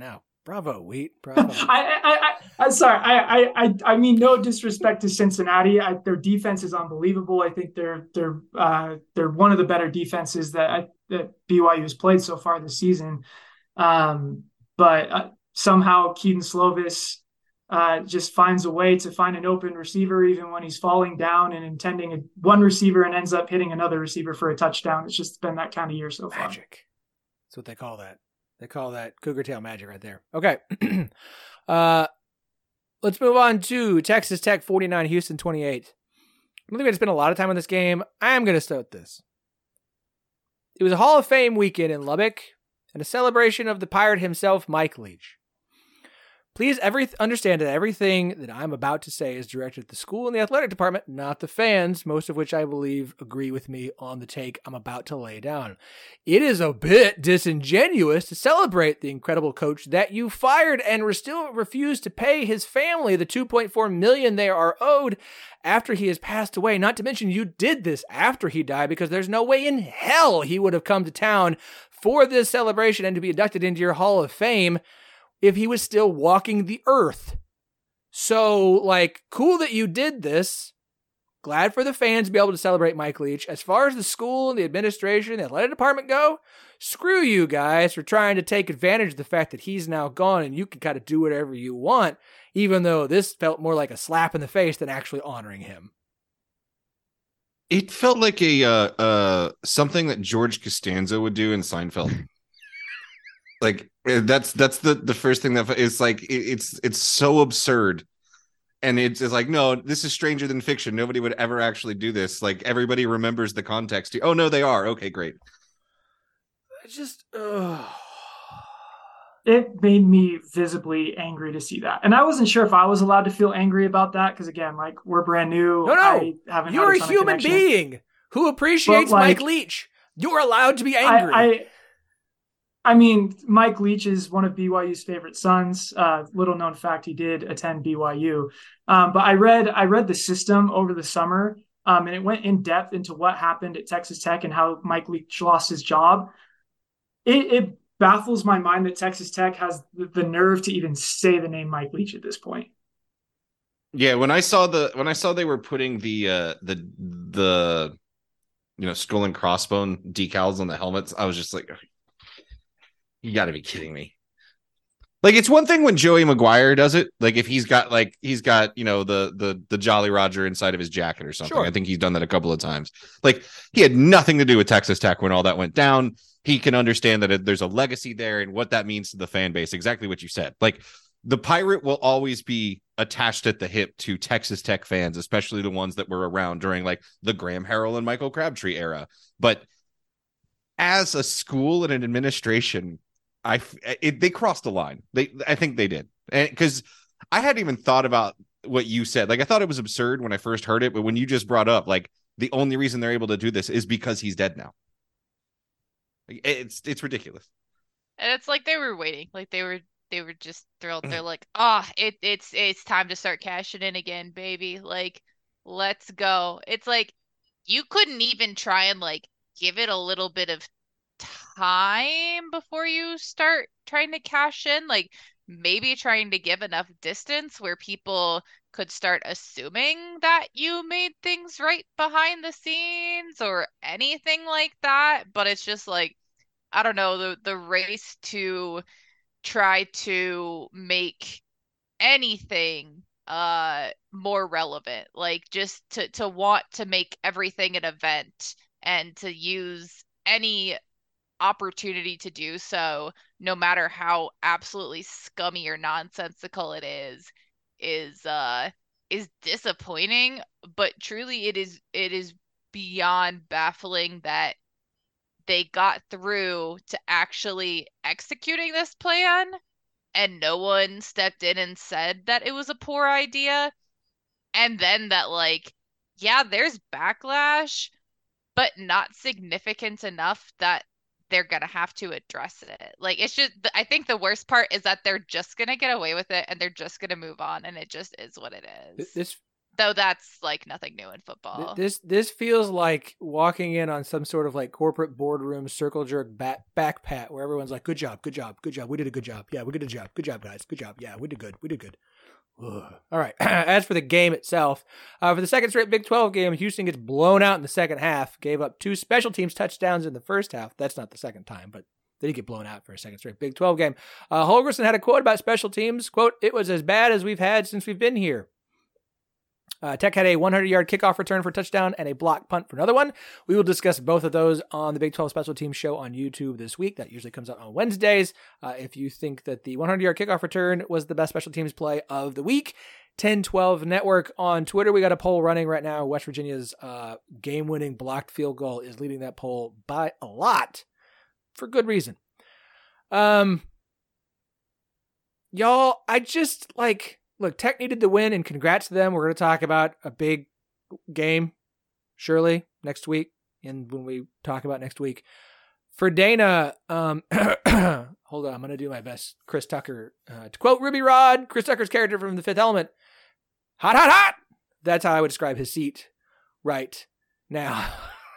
Bravo, Wheat. Bravo. I, I, I, I'm sorry. I, I, I mean, no disrespect to Cincinnati. I, their defense is unbelievable. I think they're they're uh, they're one of the better defenses that I, that B Y U has played so far this season. Um, but uh, somehow Keaton Slovis uh, just finds a way to find an open receiver, even when he's falling down and intending a, one receiver and ends up hitting another receiver for a touchdown. It's just been that kind of year so far. Magic. That's what they call that. They call that cougar tail magic right there. Okay. uh, let's move on to Texas Tech forty-nine, Houston twenty-eight. I don't think we're going to spend a lot of time on this game. I am going to start with this. It was a Hall of Fame weekend in Lubbock and a celebration of the Pirate himself, Mike Leach. Please every, understand that everything that I'm about to say is directed at the school and the athletic department, not the fans, most of which I believe agree with me on the take I'm about to lay down. It is a bit disingenuous to celebrate the incredible coach that you fired and re- still refuse to pay his family the two point four million dollars they are owed after he has passed away. Not to mention you did this after he died, because there's no way in hell he would have come to town for this celebration and to be inducted into your Hall of Fame if he was still walking the earth. So, like, cool that you did this. Glad for the fans to be able to celebrate Mike Leach. As far as the school and the administration and the athletic department go, screw you guys for trying to take advantage of the fact that he's now gone and you can kind of do whatever you want, even though this felt more like a slap in the face than actually honoring him. It felt like a uh, uh, something that George Costanza would do in Seinfeld. Like that's that's the the first thing that is like it, it's it's so absurd, and it's, it's like, no, this is stranger than fiction. Nobody would ever actually do this. Like everybody remembers the context. Oh no, they are. Okay, great. I just ugh. It made me visibly angry to see that, and I wasn't sure if I was allowed to feel angry about that because again, like we're brand new. No, no, I haven't you're had a, a human connection. being who appreciates like, Mike Leach. You're allowed to be angry. I, I I mean, Mike Leach is one of B Y U's favorite sons. Uh, little known fact, he did attend B Y U. Um, but I read I read the system over the summer, um, and it went in depth into what happened at Texas Tech and how Mike Leach lost his job. It, it baffles my mind that Texas Tech has the, the nerve to even say the name Mike Leach at this point. Yeah, when I saw the when I saw they were putting the uh, the the you know skull and crossbone decals on the helmets, I was just like, you got to be kidding me. Like, it's one thing when Joey Maguire does it. Like, if he's got like he's got, you know, the the the Jolly Roger inside of his jacket or something. Sure. I think he's done that a couple of times. Like, he had nothing to do with Texas Tech when all that went down. He can understand that it, there's a legacy there and what that means to the fan base. Exactly what you said. Like, the Pirate will always be attached at the hip to Texas Tech fans, especially the ones that were around during like the Graham Harrell and Michael Crabtree era. But as a school and an administration, I it, they crossed the line. They I think they did, because I hadn't even thought about what you said. Like, I thought it was absurd when I first heard it, but when you just brought up like the only reason they're able to do this is because he's dead now. Like, it's it's ridiculous. And it's like they were waiting, like they were they were just thrilled. They're like, ah, oh, it it's it's time to start cashing in again, baby. Like, let's go. It's like you couldn't even try and like give it a little bit of time before you start trying to cash in, like maybe trying to give enough distance where people could start assuming that you made things right behind the scenes or anything like that. But it's just like, I don't know, the the race to try to make anything uh more relevant, like just to to want to make everything an event and to use any opportunity to do so, no matter how absolutely scummy or nonsensical it is, is uh is disappointing. But truly, it is it is beyond baffling that they got through to actually executing this plan and no one stepped in and said that it was a poor idea. And then that, like, yeah, there's backlash, but not significant enough that they're going to have to address it. Like, it's just, I think the worst part is that they're just going to get away with it and they're just going to move on. And it just is what it is. This Though that's like nothing new in football. This this feels like walking in on some sort of like corporate boardroom circle jerk back, back pat where everyone's like, good job, good job, good job. We did a good job. Yeah, we did a job. Good job, guys. Good job. Yeah, we did good. We did good. Ugh. All right. As for the game itself, uh, for the second straight Big twelve game, Houston gets blown out in the second half, gave up two special teams touchdowns in the first half. That's not the second time, but they did get blown out for a second straight Big twelve game. Uh, Holgorsen had a quote about special teams. Quote, "It was as bad as we've had since we've been here." Uh, Tech had a hundred-yard kickoff return for a touchdown and a block punt for another one. We will discuss both of those on the Big twelve Special Teams show on YouTube this week. That usually comes out on Wednesdays. Uh, if you think that the hundred-yard kickoff return was the best special teams play of the week, ten twelve Network on Twitter. We got a poll running right now. West Virginia's uh, game-winning blocked field goal is leading that poll by a lot for good reason. Um, y'all, I just like... Look, Tech needed the win, and congrats to them. We're going to talk about a big game, surely, next week, and when we talk about next week. For Dana, um, hold on, I'm going to do my best. Chris Tucker, uh, to quote Ruby Rod, Chris Tucker's character from The Fifth Element, hot, hot, hot! That's how I would describe his seat right now.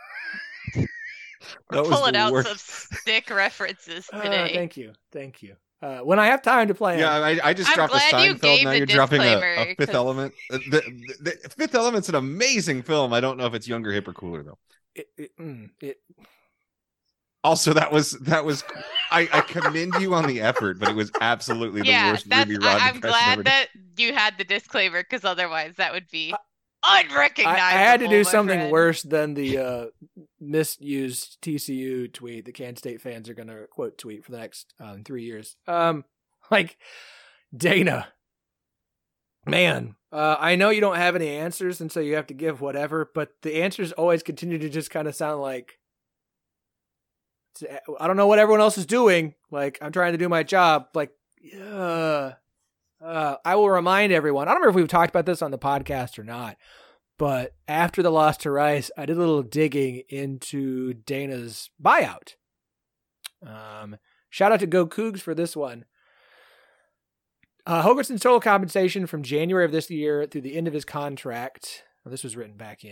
We're pulling out worst. some sick references today. Uh, thank you, thank you. Uh, when I have time to play, yeah, I, I just I'm dropped a Seinfeld. You now you're dropping a, a Fifth cause... Element. The, the, the Fifth Element's an amazing film. I don't know if it's younger, hip, or cooler though. It, it, mm, it... Also, that was that was. I, I commend you on the effort, but it was absolutely the yeah, worst that's, Ruby Rod. I, I'm glad that you had the disclaimer because otherwise that would be. Unrecognizable. I, I had to do something friend. worse than the uh, misused T C U tweet. The Kansas State fans are going to quote tweet for the next um, three years. Um, like Dana, man, uh, I know you don't have any answers, and so you have to give whatever. But the answers always continue to just kind of sound like, I don't know what everyone else is doing. Like I'm trying to do my job. Like, yeah. Uh, I will remind everyone, I don't remember if we've talked about this on the podcast or not, but after the loss to Rice, I did a little digging into Dana's buyout. Um, shout out to Go Cougs for this one. Uh, Holgorsen's total compensation from January of this year through the end of his contract. Well, this was written back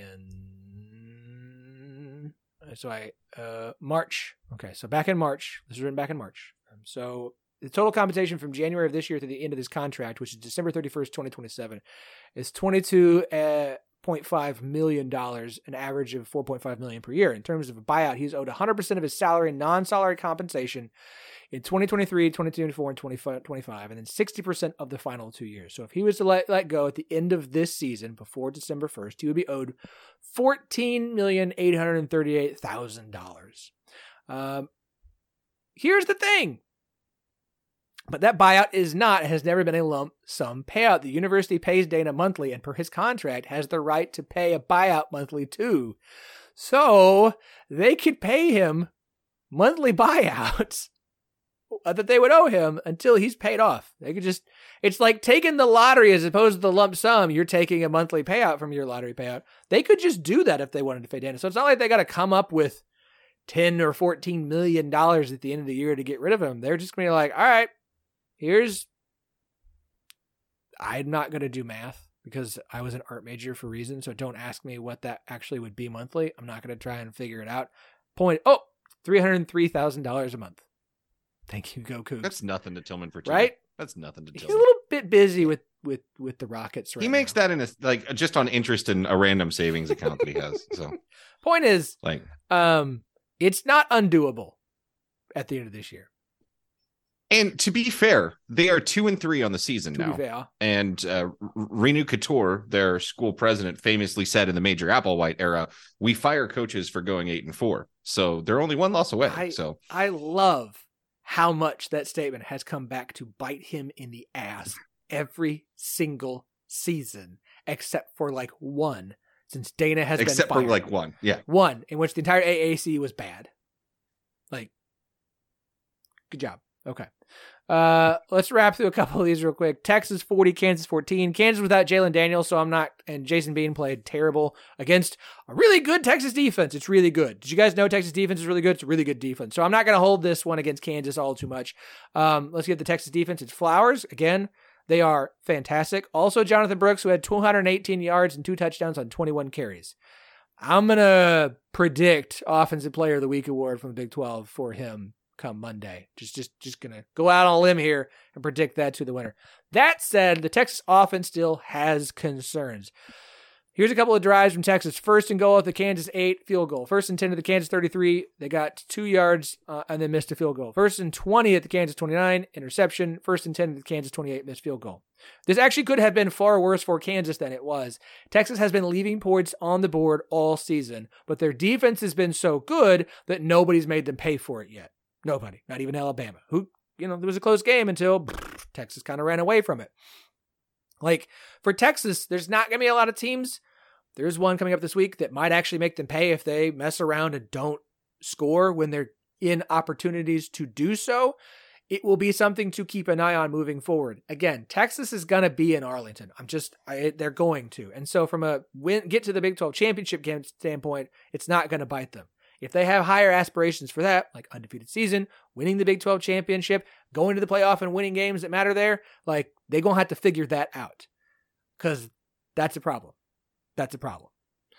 in, so I, uh, March. Okay. So back in March, this was written back in March. Um, so the total compensation from January of this year to the end of this contract, which is December thirty-first, twenty twenty-seven, is twenty-two point five million dollars, an average of four point five million dollars per year. In terms of a buyout, he's owed one hundred percent of his salary and non-salary compensation in twenty twenty-three, twenty twenty-four, and twenty twenty-five, and then sixty percent of the final two years. So if he was to let, let go at the end of this season, before December first, he would be owed fourteen million eight hundred thirty-eight thousand dollars. Um, here's the thing. But that buyout is not, has never been a lump sum payout. The university pays Dana monthly and per his contract has the right to pay a buyout monthly too. So they could pay him monthly buyouts that they would owe him until he's paid off. They could just, it's like taking the lottery as opposed to the lump sum. You're taking a monthly payout from your lottery payout. They could just do that if they wanted to pay Dana. So it's not like they got to come up with ten or fourteen million dollars at the end of the year to get rid of him. They're just going to be like, all right, here's, I'm not going to do math because I was an art major for reasons. So don't ask me what that actually would be monthly. I'm not going to try and figure it out. Point, oh, three hundred three thousand dollars a month. Thank you, Go Cougs. That's nothing to Tillman for right? That's nothing to Tillman. He's a little bit busy with, with, with the Rockets right He makes now. that in a, like, just on interest in a random savings account that he has. So point is, like, um, it's not undoable at the end of this year. And to be fair, they are two and three on the season To now. be fair. And uh, Renu Couture, their school president, famously said in the Major Applewhite era, "We fire coaches for going eight and four." So they're only one loss away. I, so I love how much that statement has come back to bite him in the ass every single season, except for like one, since Dana has except been fired. for like one, yeah, one in which the entire A A C was bad. Like, good job. Okay. Uh, let's wrap through a couple of these real quick. Texas forty, Kansas fourteen. Kansas without Jalen Daniels, so I'm not, and Jason Bean played terrible against a really good Texas defense. It's really good. Did you guys know Texas defense is really good? It's a really good defense. So I'm not going to hold this one against Kansas all too much. Um, let's get the Texas defense. It's Flowers. Again, They are fantastic. Also, Jonathan Brooks, who had two hundred eighteen yards and two touchdowns on twenty-one carries. I'm going to predict Offensive Player of the Week award from the Big twelve for him come Monday. Just just, just going to go out on a limb here and predict that to the winner. That said, the Texas offense still has concerns. Here's a couple of drives from Texas. First and goal at the Kansas eight, field goal. First and ten at the Kansas thirty-three. They got two yards uh, and then missed a field goal. First and twenty at the Kansas twenty-nine, interception. First and ten at the Kansas twenty-eight, missed field goal. This actually could have been far worse for Kansas than it was. Texas has been leaving points on the board all season, but their defense has been so good that nobody's made them pay for it yet. Nobody, not even Alabama, who, you know, there was a close game until pff, Texas kind of ran away from it. Like, for Texas, there's not going to be a lot of teams. There's one coming up this week that might actually make them pay if they mess around and don't score when they're in opportunities to do so. It will be something to keep an eye on moving forward. Again, Texas is going to be in Arlington. I'm just, I, they're going to. And so from a win, get to the Big twelve championship game standpoint, it's not going to bite them. If they have higher aspirations for that, like undefeated season, winning the Big twelve championship, going to the playoff and winning games that matter there, like they're going to have to figure that out because that's a problem. That's a problem.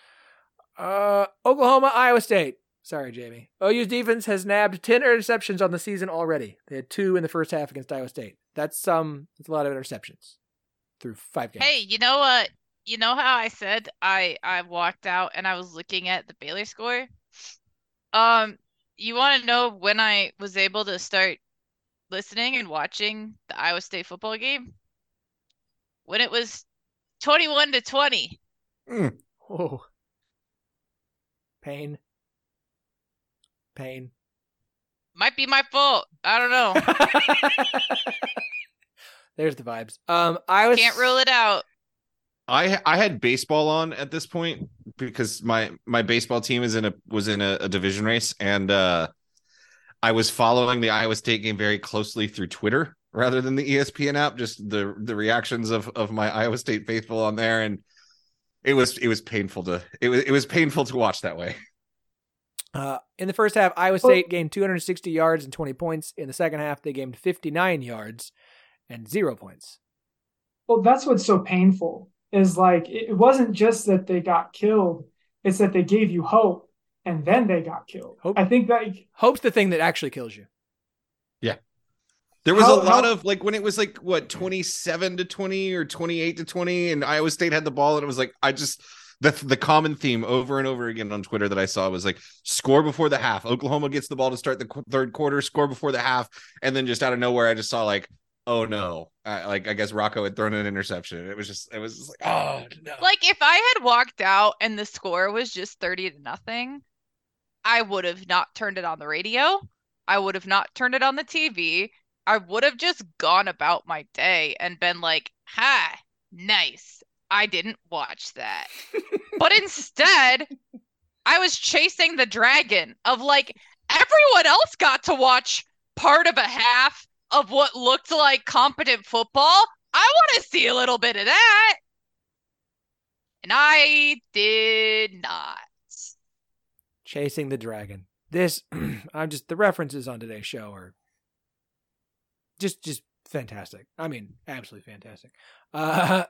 Uh, Oklahoma, Iowa State. Sorry, Jamie. O U's defense has nabbed ten interceptions on the season already. They had two in the first half against Iowa State. That's um, that's a lot of interceptions through five games. Hey, you know what? You know how I said I I walked out and I was looking at the Baylor score? Um, you want to know when I was able to start listening and watching the Iowa State football game? When it was twenty-one to twenty. Mm. Oh. Pain. Pain. Might be my fault. I don't know. There's the vibes. Um, I was Can't rule it out. I I had baseball on at this point because my my baseball team is in a was in a, a division race, and uh, I was following the Iowa State game very closely through Twitter rather than the E S P N app. Just the the reactions of of my Iowa State faithful on there, and it was it was painful to it was it was painful to watch that way. Uh, in the first half, Iowa State gained two hundred sixty yards and twenty points. In the second half, they gained fifty-nine yards and zero points. Well, that's what's so painful is like, it wasn't just that they got killed. It's that they gave you hope and then they got killed. Hope, I think that hope's the thing that actually kills you. Yeah. There was how, a lot how, of like when it was like what twenty-seven to twenty or twenty-eight to twenty and Iowa State had the ball, and it was like, I just, the the common theme over and over again on Twitter that I saw was like, score before the half. Oklahoma gets the ball to start the qu- third quarter, score before the half. And then just out of nowhere, I just saw like, oh no. Uh, like, I guess Rocco had thrown an interception. It was just, it was just like, oh no. Like, if I had walked out and the score was just thirty to nothing, I would have not turned it on the radio. I would have not turned it on the T V. I would have just gone about my day and been like, ha, nice. I didn't watch that. But instead, I was chasing the dragon of like, everyone else got to watch part of a half of what looked like competent football. I want to see a little bit of that. And I did not. Chasing the dragon. This, I'm just, the references on today's show are just, just fantastic. I mean, absolutely fantastic. Uh,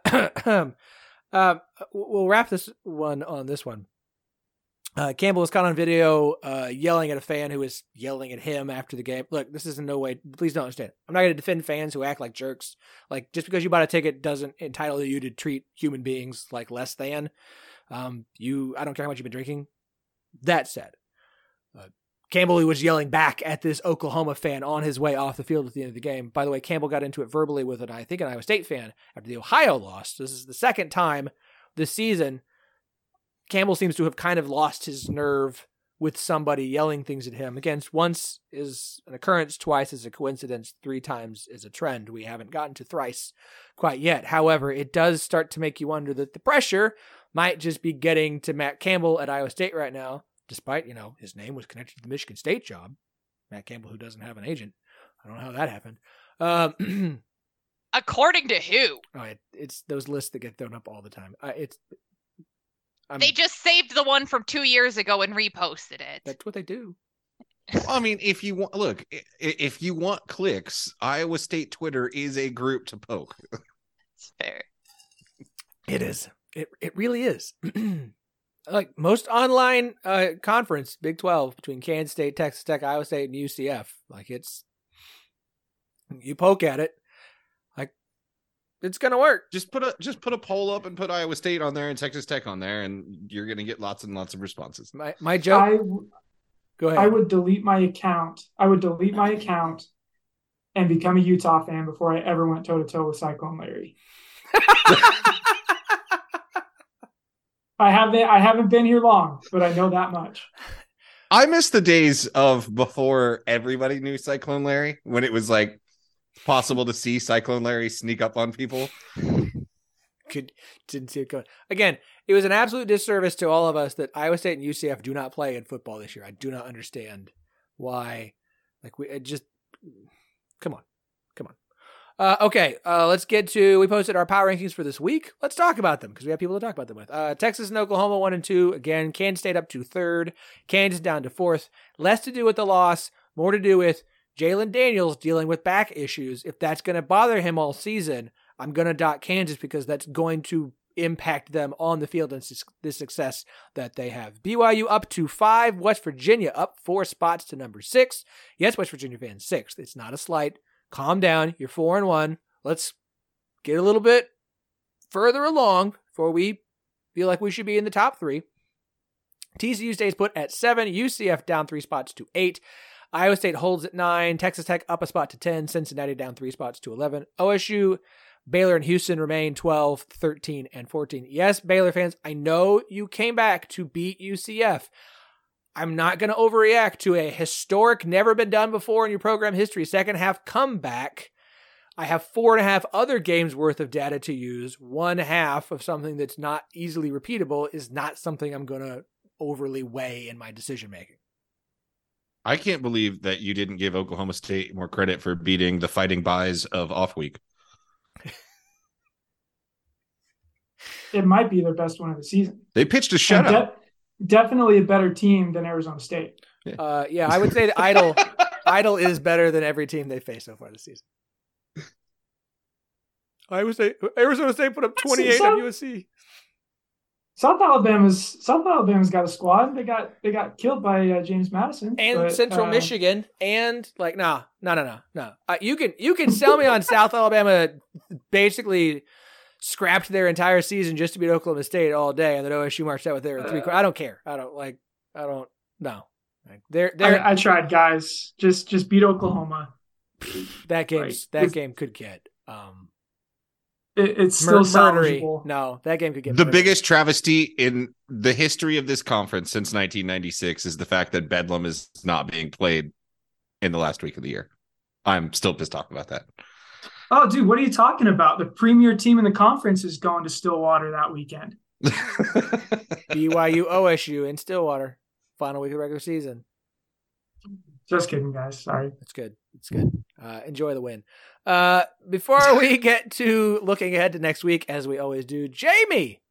uh, we'll wrap this one on this one. Uh, Campbell was caught on video uh, yelling at a fan who was yelling at him after the game. Look, this is in no way, please don't understand. I'm not going to defend fans who act like jerks. Like, just because you bought a ticket doesn't entitle you to treat human beings like less than. Um, you, I don't care how much you've been drinking. That said, uh, Campbell who was yelling back at this Oklahoma fan on his way off the field at the end of the game. By the way, Campbell got into it verbally with an, I think, an Iowa State fan after the Ohio loss. This is the second time this season Campbell seems to have kind of lost his nerve with somebody yelling things at him. Again, once is an occurrence, twice is a coincidence, three times is a trend. We haven't gotten to thrice quite yet. However, it does start to make you wonder that the pressure might just be getting to Matt Campbell at Iowa State right now, despite, you know, his name was connected to the Michigan State job. Matt Campbell, who doesn't have an agent. I don't know how that happened. Um, According to who? Oh, it, it's those lists that get thrown up all the time. Uh, it's I'm, They just saved the one from two years ago and reposted it. That's what they do. Well, I mean, if you want, look, if you want clicks, Iowa State Twitter is a group to poke. It's fair. It is. It it really is. Like most online uh, conference, Big twelve, between Kansas State, Texas Tech, Iowa State, and U C F. Like it's, you poke at it, like it's gonna work. Just put a just put a poll up and put Iowa State on there and Texas Tech on there, and you're gonna get lots and lots of responses. My my joke. I, Go ahead. I would delete my account. I would delete my account and become a Utah fan before I ever went toe to toe with Cyclone Larry. I haven't I haven't been here long, but I know that much. I miss the days of before everybody knew Cyclone Larry, when it was like possible to see Cyclone Larry sneak up on people. Could didn't see it going. Again, it was an absolute disservice to all of us that Iowa State and U C F do not play in football this year. I do not understand why. Like we it just come on, come on. Uh, okay, uh, let's get to. We posted our power rankings for this week. Let's talk about them because we have people to talk about them with. Uh, Texas and Oklahoma one and two. Again, Kansas State up to third. Kansas down to fourth. Less to do with the loss, more to do with Jalen Daniels dealing with back issues. If that's going to bother him all season, I'm going to dot Kansas because that's going to impact them on the field and su- the success that they have. B Y U up to five. West Virginia up four spots to number six. Yes, West Virginia fans, sixth. It's not a slight. Calm down. You're four and one. Let's get a little bit further along before we feel like we should be in the top three. T C U stays put at seven. U C F down three spots to eight. Iowa State holds at nine. Texas Tech up a spot to ten. Cincinnati down three spots to eleven. O S U, Baylor, and Houston remain twelve, thirteen, and fourteen. Yes, Baylor fans, I know you came back to beat U C F. I'm not going to overreact to a historic, never been done before in your program history second half comeback. I have four and a half other games worth of data to use. One half of something that's not easily repeatable is not something I'm going to overly weigh in my decision making. I can't believe that you didn't give Oklahoma State more credit for beating the Fighting Buys of off week. It might be their best one of the season. They pitched a shutout. De- definitely a better team than Arizona State. Uh, yeah, I would say that Idle, Idle is better than every team they faced so far this season. Iowa State, Arizona State put up twenty-eight South, on U S C. South Alabama's South Alabama's got a squad. They got they got killed by uh, James Madison and but, Central uh, Michigan, and like no, no, no, no, no. Uh, you can you can sell me on South Alabama basically scrapped their entire season just to beat Oklahoma State all day, and then O S U marched out with their three. Uh, I don't care. I don't like. I don't. No. Like, they're they're. I, I tried, guys. Just just beat Oklahoma. That game Like, that game could get. Um, it, it's still mur- murdery. salvageable. No, that game could get the murdery. biggest travesty in the history of this conference since nineteen ninety-six is the fact that Bedlam is not being played in the last week of the year. I'm still pissed off about that. Oh, dude, what are you talking about? The premier team in the conference is going to Stillwater that weekend. B Y U O S U in Stillwater, final week of the regular season. Just kidding, guys. Sorry. It's good. It's good. Uh, enjoy the win. Uh, before we get to looking ahead to next week, as we always do, Jamie,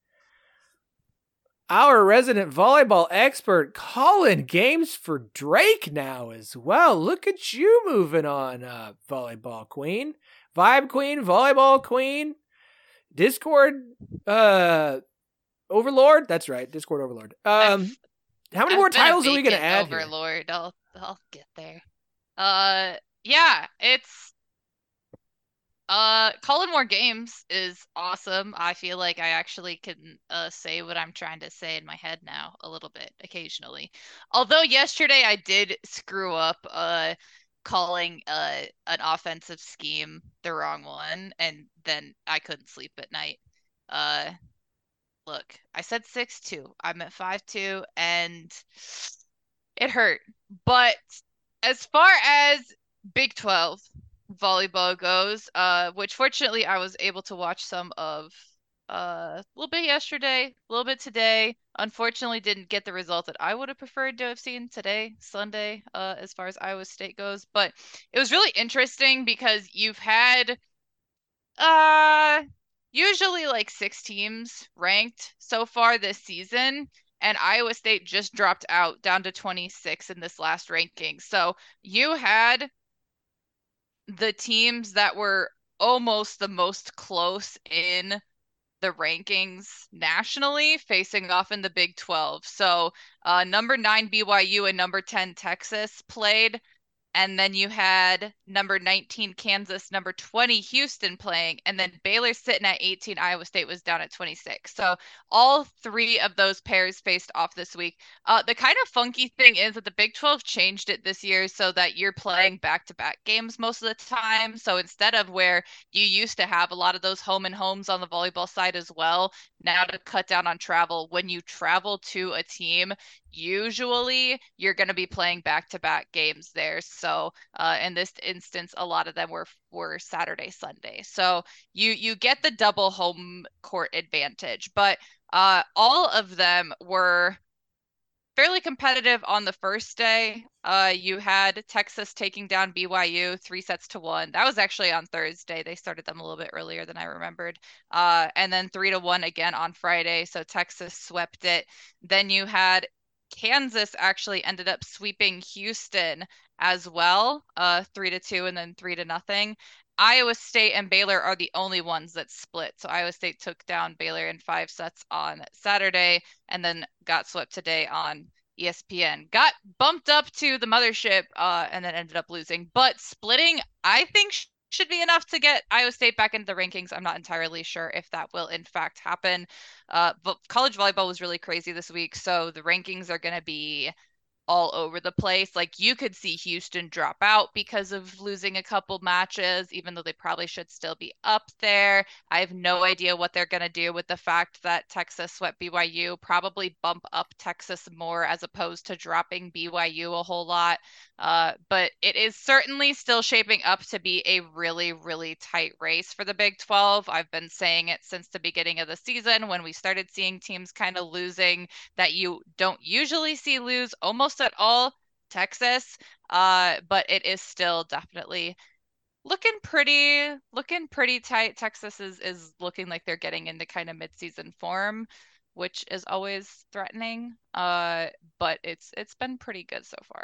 our resident volleyball expert, calling games for Drake now as well. Look at you moving on, uh, volleyball queen, vibe queen, volleyball queen, Discord uh, overlord. That's right, Discord overlord. Um, how many I've more been a titles are we going to vacant add here? Overlord. I'll I'll get there. Uh, yeah, it's uh calling more games is awesome. I feel like I actually can uh say what I'm trying to say in my head now a little bit occasionally. Although yesterday I did screw up uh calling uh an offensive scheme the wrong one, and then I couldn't sleep at night. Uh, look, I said six two. I'm at five two, and it hurt. But as far as Big twelve volleyball goes, uh, which fortunately I was able to watch some of uh, a little bit yesterday, a little bit today. Unfortunately, didn't get the result that I would have preferred to have seen today, Sunday, uh, as far as Iowa State goes. But it was really interesting because you've had uh, usually like six teams ranked so far this season, and Iowa State just dropped out down to twenty-six in this last ranking. So you had the teams that were almost the most close in the rankings nationally, facing off in the Big twelve. So uh, number nine B Y U and number ten Texas played. And then you had number nineteen Kansas, number twenty Houston playing, and then Baylor sitting at eighteen. Iowa State was down at twenty-six. So all three of those pairs faced off this week. Uh, the kind of funky thing is that the Big twelve changed it this year so that you're playing back-to-back games most of the time. So instead of where you used to have a lot of those home and homes on the volleyball side as well, now to cut down on travel, when you travel to a team, usually you're going to be playing back-to-back games there. So uh, in this instance, a lot of them were were Saturday, Sunday. So you you get the double home court advantage, but uh, all of them were fairly competitive on the first day. Uh, you had Texas taking down B Y U three sets to one. That was actually on Thursday. They started them a little bit earlier than I remembered. Uh, and then three to one again on Friday. So Texas swept it. Then you had Kansas actually ended up sweeping Houston as well, uh, three to two and then three to nothing. Iowa State and Baylor are the only ones that split. So Iowa State took down Baylor in five sets on Saturday and then got swept today on E S P N. Got bumped up to the mothership uh, and then ended up losing. But splitting, I think, sh- should be enough to get Iowa State back into the rankings. I'm not entirely sure if that will in fact happen. Uh, but college volleyball was really crazy this week, so the rankings are going to be all over the place. Like you could see Houston drop out because of losing a couple matches, even though they probably should still be up there. I have no idea what they're going to do with the fact that Texas swept B Y U, probably bump up Texas more as opposed to dropping B Y U a whole lot. Uh, but it is certainly still shaping up to be a really, really tight race for the Big twelve. I've been saying it since the beginning of the season when we started seeing teams kind of losing that you don't usually see lose almost at all, Texas. Uh, but it is still definitely looking pretty, looking pretty tight. Texas is is looking like they're getting into kind of midseason form, which is always threatening. Uh, but it's it's been pretty good so far.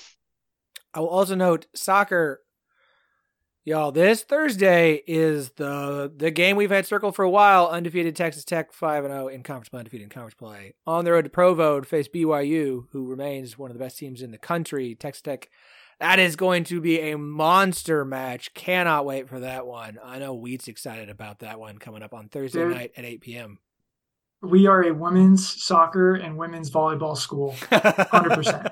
I will also note soccer, y'all. This Thursday is the the game we've had circled for a while. Undefeated Texas Tech five and zero in conference play, undefeated in conference play. On the road to Provo to face B Y U, who remains one of the best teams in the country. Texas Tech. That is going to be a monster match. Cannot wait for that one. I know Wheat's excited about that one coming up on Thursday Dude, night at eight p.m. We are a women's soccer and women's volleyball school, one hundred percent.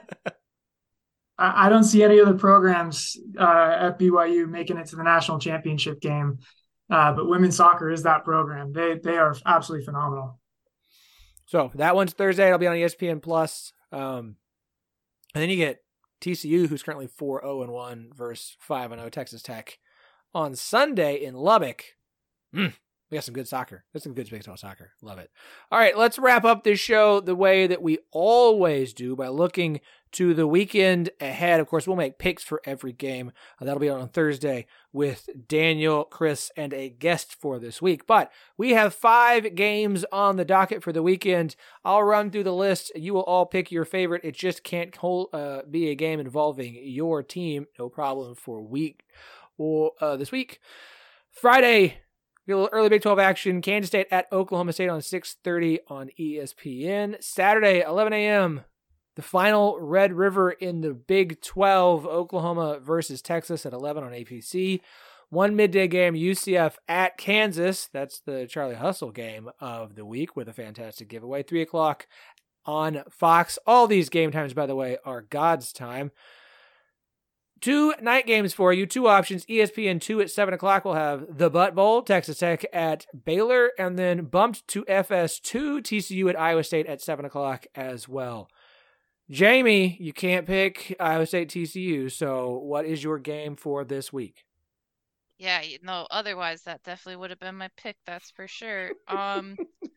I don't see any other programs uh, at B Y U making it to the national championship game, uh, but women's soccer is that program. They they are absolutely phenomenal. So that one's Thursday. It'll be on E S P N Plus. Um, and then you get T C U, who's currently four zero and one versus five and zero Texas Tech on Sunday in Lubbock. Mm. We got some good soccer. There's some good Big twelve soccer. Love it. All right, let's wrap up this show the way that we always do by looking to the weekend ahead. Of course, we'll make picks for every game. Uh, that'll be on Thursday with Daniel, Chris, and a guest for this week. But we have five games on the docket for the weekend. I'll run through the list. You will all pick your favorite. It just can't hold, uh, be a game involving your team. No problem for week or uh, this week. Friday, a little early Big twelve action. Kansas State at Oklahoma State on six thirty on E S P N. Saturday, eleven a.m., the final Red River in the Big twelve, Oklahoma versus Texas at eleven on A B C. One midday game, U C F at Kansas. That's the Charlie Hustle game of the week with a fantastic giveaway. three o'clock on Fox. All these game times, by the way, are God's time. Two night games for you, two options. E S P N two at seven o'clock will have the Butt Bowl, Texas Tech at Baylor, and then bumped to F S two, T C U at Iowa State at seven o'clock as well. Jamie, you can't pick Iowa State T C U, so what is your game for this week? Yeah, you know, otherwise that definitely would have been my pick, that's for sure. Um,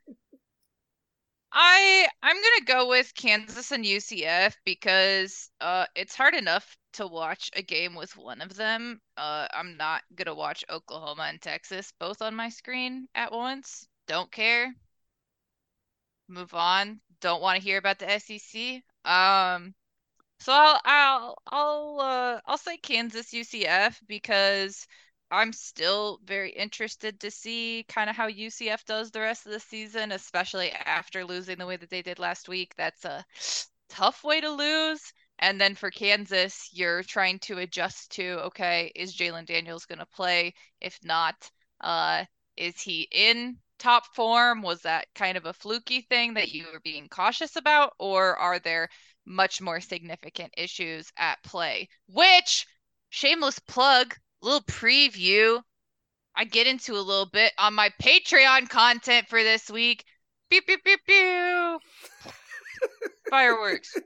I I'm gonna go with Kansas and U C F because uh it's hard enough to watch a game with one of them. Uh, I'm not gonna watch Oklahoma and Texas both on my screen at once. Don't care. Move on. Don't want to hear about the S E C. Um, so I'll I'll I'll uh I'll say Kansas U C F because I'm still very interested to see kind of how U C F does the rest of the season, especially after losing the way that they did last week. That's a tough way to lose. And then for Kansas, you're trying to adjust to, okay, is Jalen Daniels going to play? If not, uh, is he in top form? Was that kind of a fluky thing that you were being cautious about? Or are there much more significant issues at play? Which, shameless plug, little preview, I get into a little bit on my Patreon content for this week. Pew, pew, pew, pew. Fireworks.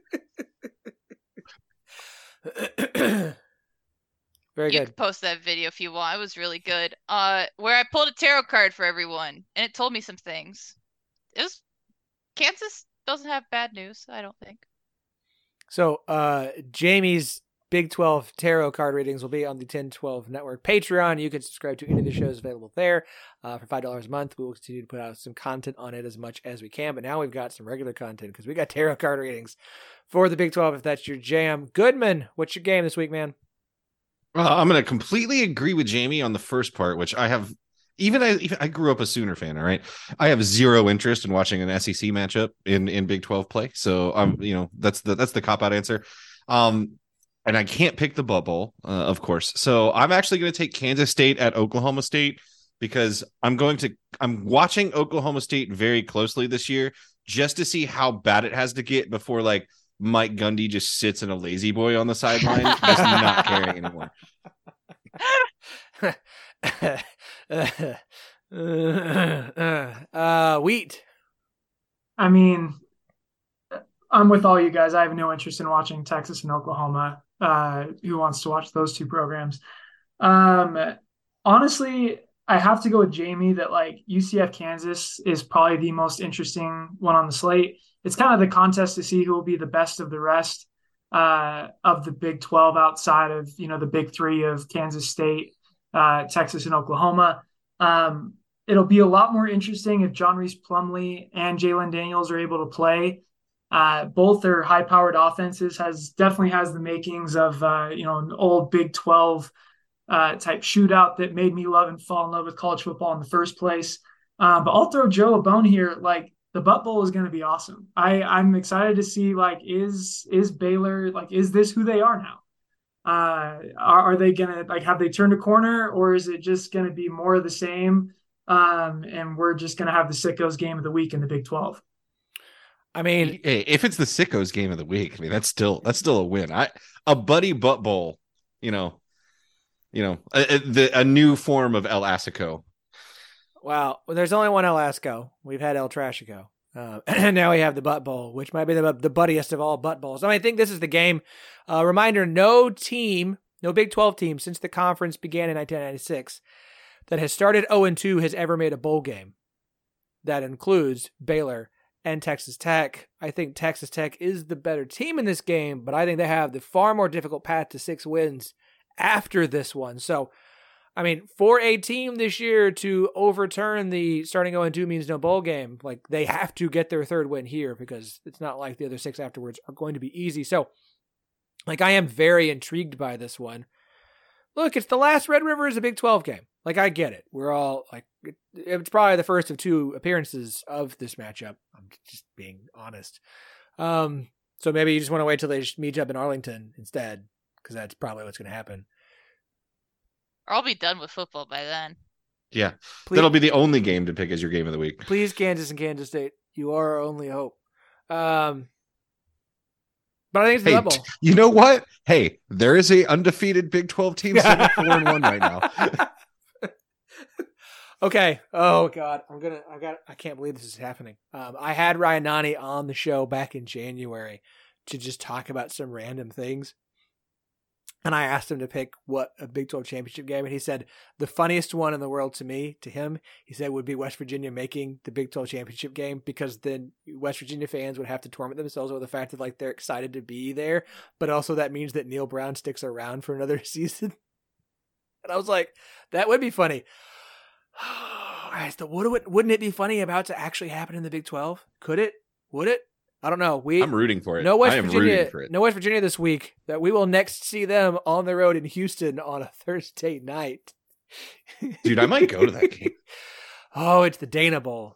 Very you good. can post that video if you want. It was really good. Uh, where I pulled a tarot card for everyone, and it told me some things. It was Kansas doesn't have bad news, I don't think. So, uh, Jamie's Big twelve tarot card readings will be on the ten twelve Network Patreon. You can subscribe to any of the shows available there uh, for five dollars a month. We will continue to put out some content on it as much as we can. But now we've got some regular content because we got tarot card readings for the Big twelve, if that's your jam. Goodman, what's your game this week, man? Uh, I'm going to completely agree with Jamie on the first part, which I have. Even I, even I grew up a Sooner fan. All right, I have zero interest in watching an S E C matchup in, in Big twelve play. So I'm, um, you know, that's the that's the cop out answer. Um, and I can't pick the Butt Bowl, uh, of course. So I'm actually going to take Kansas State at Oklahoma State because I'm going to I'm watching Oklahoma State very closely this year just to see how bad it has to get before like Mike Gundy just sits in a lazy boy on the sideline, just not caring anymore. uh, wheat. I mean, I'm with all you guys. I have no interest in watching Texas and Oklahoma. Uh, who wants to watch those two programs? Um, honestly, I have to go with Jamie that like U C F Kansas is probably the most interesting one on the slate. It's kind of the contest to see who will be the best of the rest uh, of the Big twelve outside of, you know, the big three of Kansas State, uh, Texas, and Oklahoma. Um, it'll be a lot more interesting if John Reese Plumlee and Jalen Daniels are able to play. Uh, both are high-powered offenses, has definitely has the makings of, uh, you know, an old Big twelve uh, type shootout that made me love and fall in love with college football in the first place. Uh, but I'll throw Joe a bone here. Like, the Butt Bowl is going to be awesome. I, I'm excited to see, like, is is Baylor, like, is this who they are now? Uh, are, are they going to, like, have they turned a corner, or is it just going to be more of the same? Um, and we're just going to have the sickos game of the week in the Big twelve. I mean, hey, if it's the sickos game of the week, I mean, that's still, that's still a win. I, a buddy Butt Bowl, you know, you know, a, a, the, a new form of El Asico. Wow. Well, there's only one El Asico. We've had El Trashico. Uh, and now we have the Butt Bowl, which might be the, the buddiest of all Butt Bowls. I mean, I think this is the game. Uh, reminder, no team, no Big twelve team since the conference began in nineteen ninety-six that has started oh and two has ever made a bowl game. That includes Baylor and Texas Tech. I think Texas Tech is the better team in this game, but I think they have the far more difficult path to six wins after this one. So, I mean, for a team this year to overturn the starting oh and two means no bowl game, like they have to get their third win here because it's not like the other six afterwards are going to be easy. So, like, I am very intrigued by this one. Look, it's the last Red River is a Big twelve game. Like, I get it. We're all like, it, it's probably the first of two appearances of this matchup. I'm just being honest. Um, so maybe you just want to wait till they just meet up in Arlington instead, because that's probably what's going to happen. I'll be done with football by then. Yeah, Please, that'll be the only game to pick as your game of the week. Please, Kansas and Kansas State, you are our only hope. Um, but I think it's the Hey, double. t- you know what? Hey, there is a undefeated Big twelve team sitting four and one right now. Okay. Oh God, I'm gonna. I got. I can't believe this is happening. Um, I had Ryan Nani on the show back in January to just talk about some random things, and I asked him to pick what a Big twelve championship game, and he said the funniest one in the world to me, to him, he said would be West Virginia making the Big twelve championship game, because then West Virginia fans would have to torment themselves over the fact that like they're excited to be there, but also that means that Neil Brown sticks around for another season. And I was like, that would be funny. Guys, the, wouldn't it be funny about to actually happen in the Big twelve? Could it? Would it? I don't know. We I'm rooting for it. No West I am Virginia. rooting for it. No West Virginia this week. That we will next see them on the road in Houston on a Thursday night. Dude, I might go to that game. Oh, it's the Dana Bowl.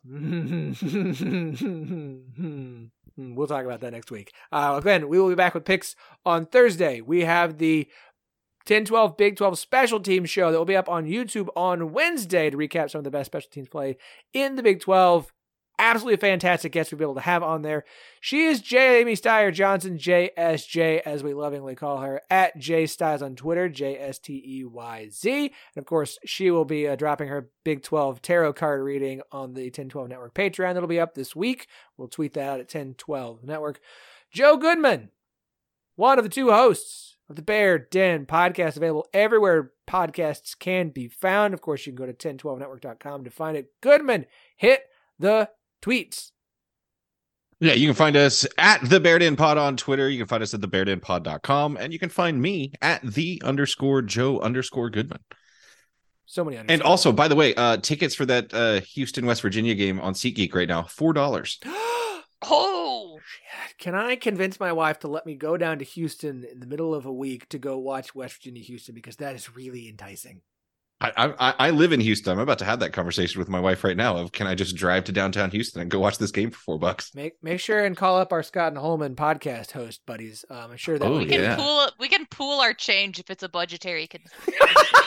We'll talk about that next week. Uh, again, we will be back with picks on Thursday. We have the ten twelve Big twelve Special Teams show that will be up on YouTube on Wednesday to recap some of the best special teams play in the Big twelve. Absolutely fantastic guest we'll be able to have on there. She is Jamie Steyer Johnson, J S J, as we lovingly call her, at J Styles on Twitter, J S T E Y Z. And of course, she will be uh, dropping her Big twelve tarot card reading on the ten twelve Network Patreon. That'll be up this week. We'll tweet that out at ten twelve Network. Joe Goodman, one of the two hosts of the Bear Den podcast, available everywhere podcasts can be found. Of course, you can go to ten twelve network dot com to find it. Goodman, hit the tweets. Yeah, you can find us at the Bear Den Pod on Twitter. You can find us at the bear den pod dot com, and you can find me at the underscore Joe underscore Goodman. So many And also, by the way, uh, tickets for that uh, Houston, West Virginia game on SeatGeek right now, four dollars. Oh, can I convince my wife to let me go down to Houston in the middle of a week to go watch West Virginia Houston, because that is really enticing. I, I I live in Houston. I'm about to have that conversation with my wife right now of, can I just drive to downtown Houston and go watch this game for four bucks? Make make sure and call up our Scott and Holman podcast host buddies. Um, I'm sure that Oh, we we can yeah. pool we can pool our change if it's a budgetary consideration.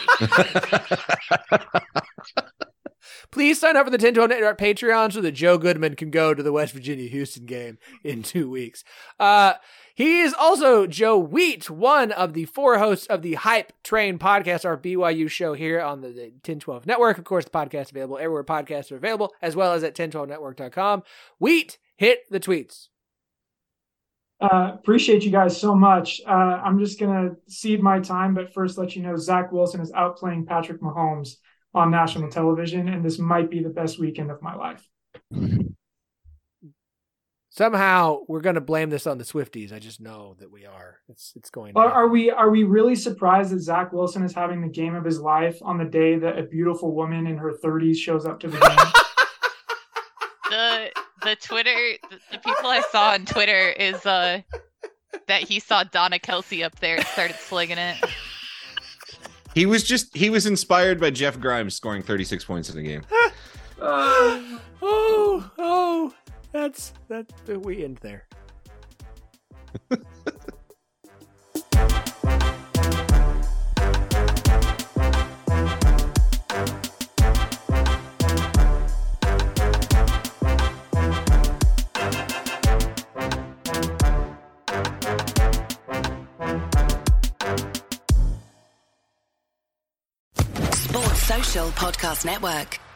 Please sign up for the ten twelve Network Patreon so that Joe Goodman can go to the West Virginia Houston game in two weeks. Uh, he is also Joe Wheat, one of the four hosts of the Hype Train podcast, our B Y U show here on the, the ten twelve Network. Of course, the podcast is available everywhere podcasts are available, as well as at ten twelve network dot com. Wheat, hit the tweets. Uh, appreciate you guys so much. Uh, I'm just going to cede my time, but first let you know Zach Wilson is outplaying Patrick Mahomes on national television, and this might be the best weekend of my life. Somehow we're going to blame this on the Swifties. I just know that we are. It's it's going to Are, are we are we really surprised that Zach Wilson is having the game of his life on the day that a beautiful woman in her thirties shows up to the game? the the Twitter the, the people I saw on Twitter is uh that he saw Donna Kelsey up there and started slinging it. He was just he was inspired by Jeff Grimes scoring thirty-six points in a game. oh, oh, oh, that's that. We end there. Sports Social Podcast Network.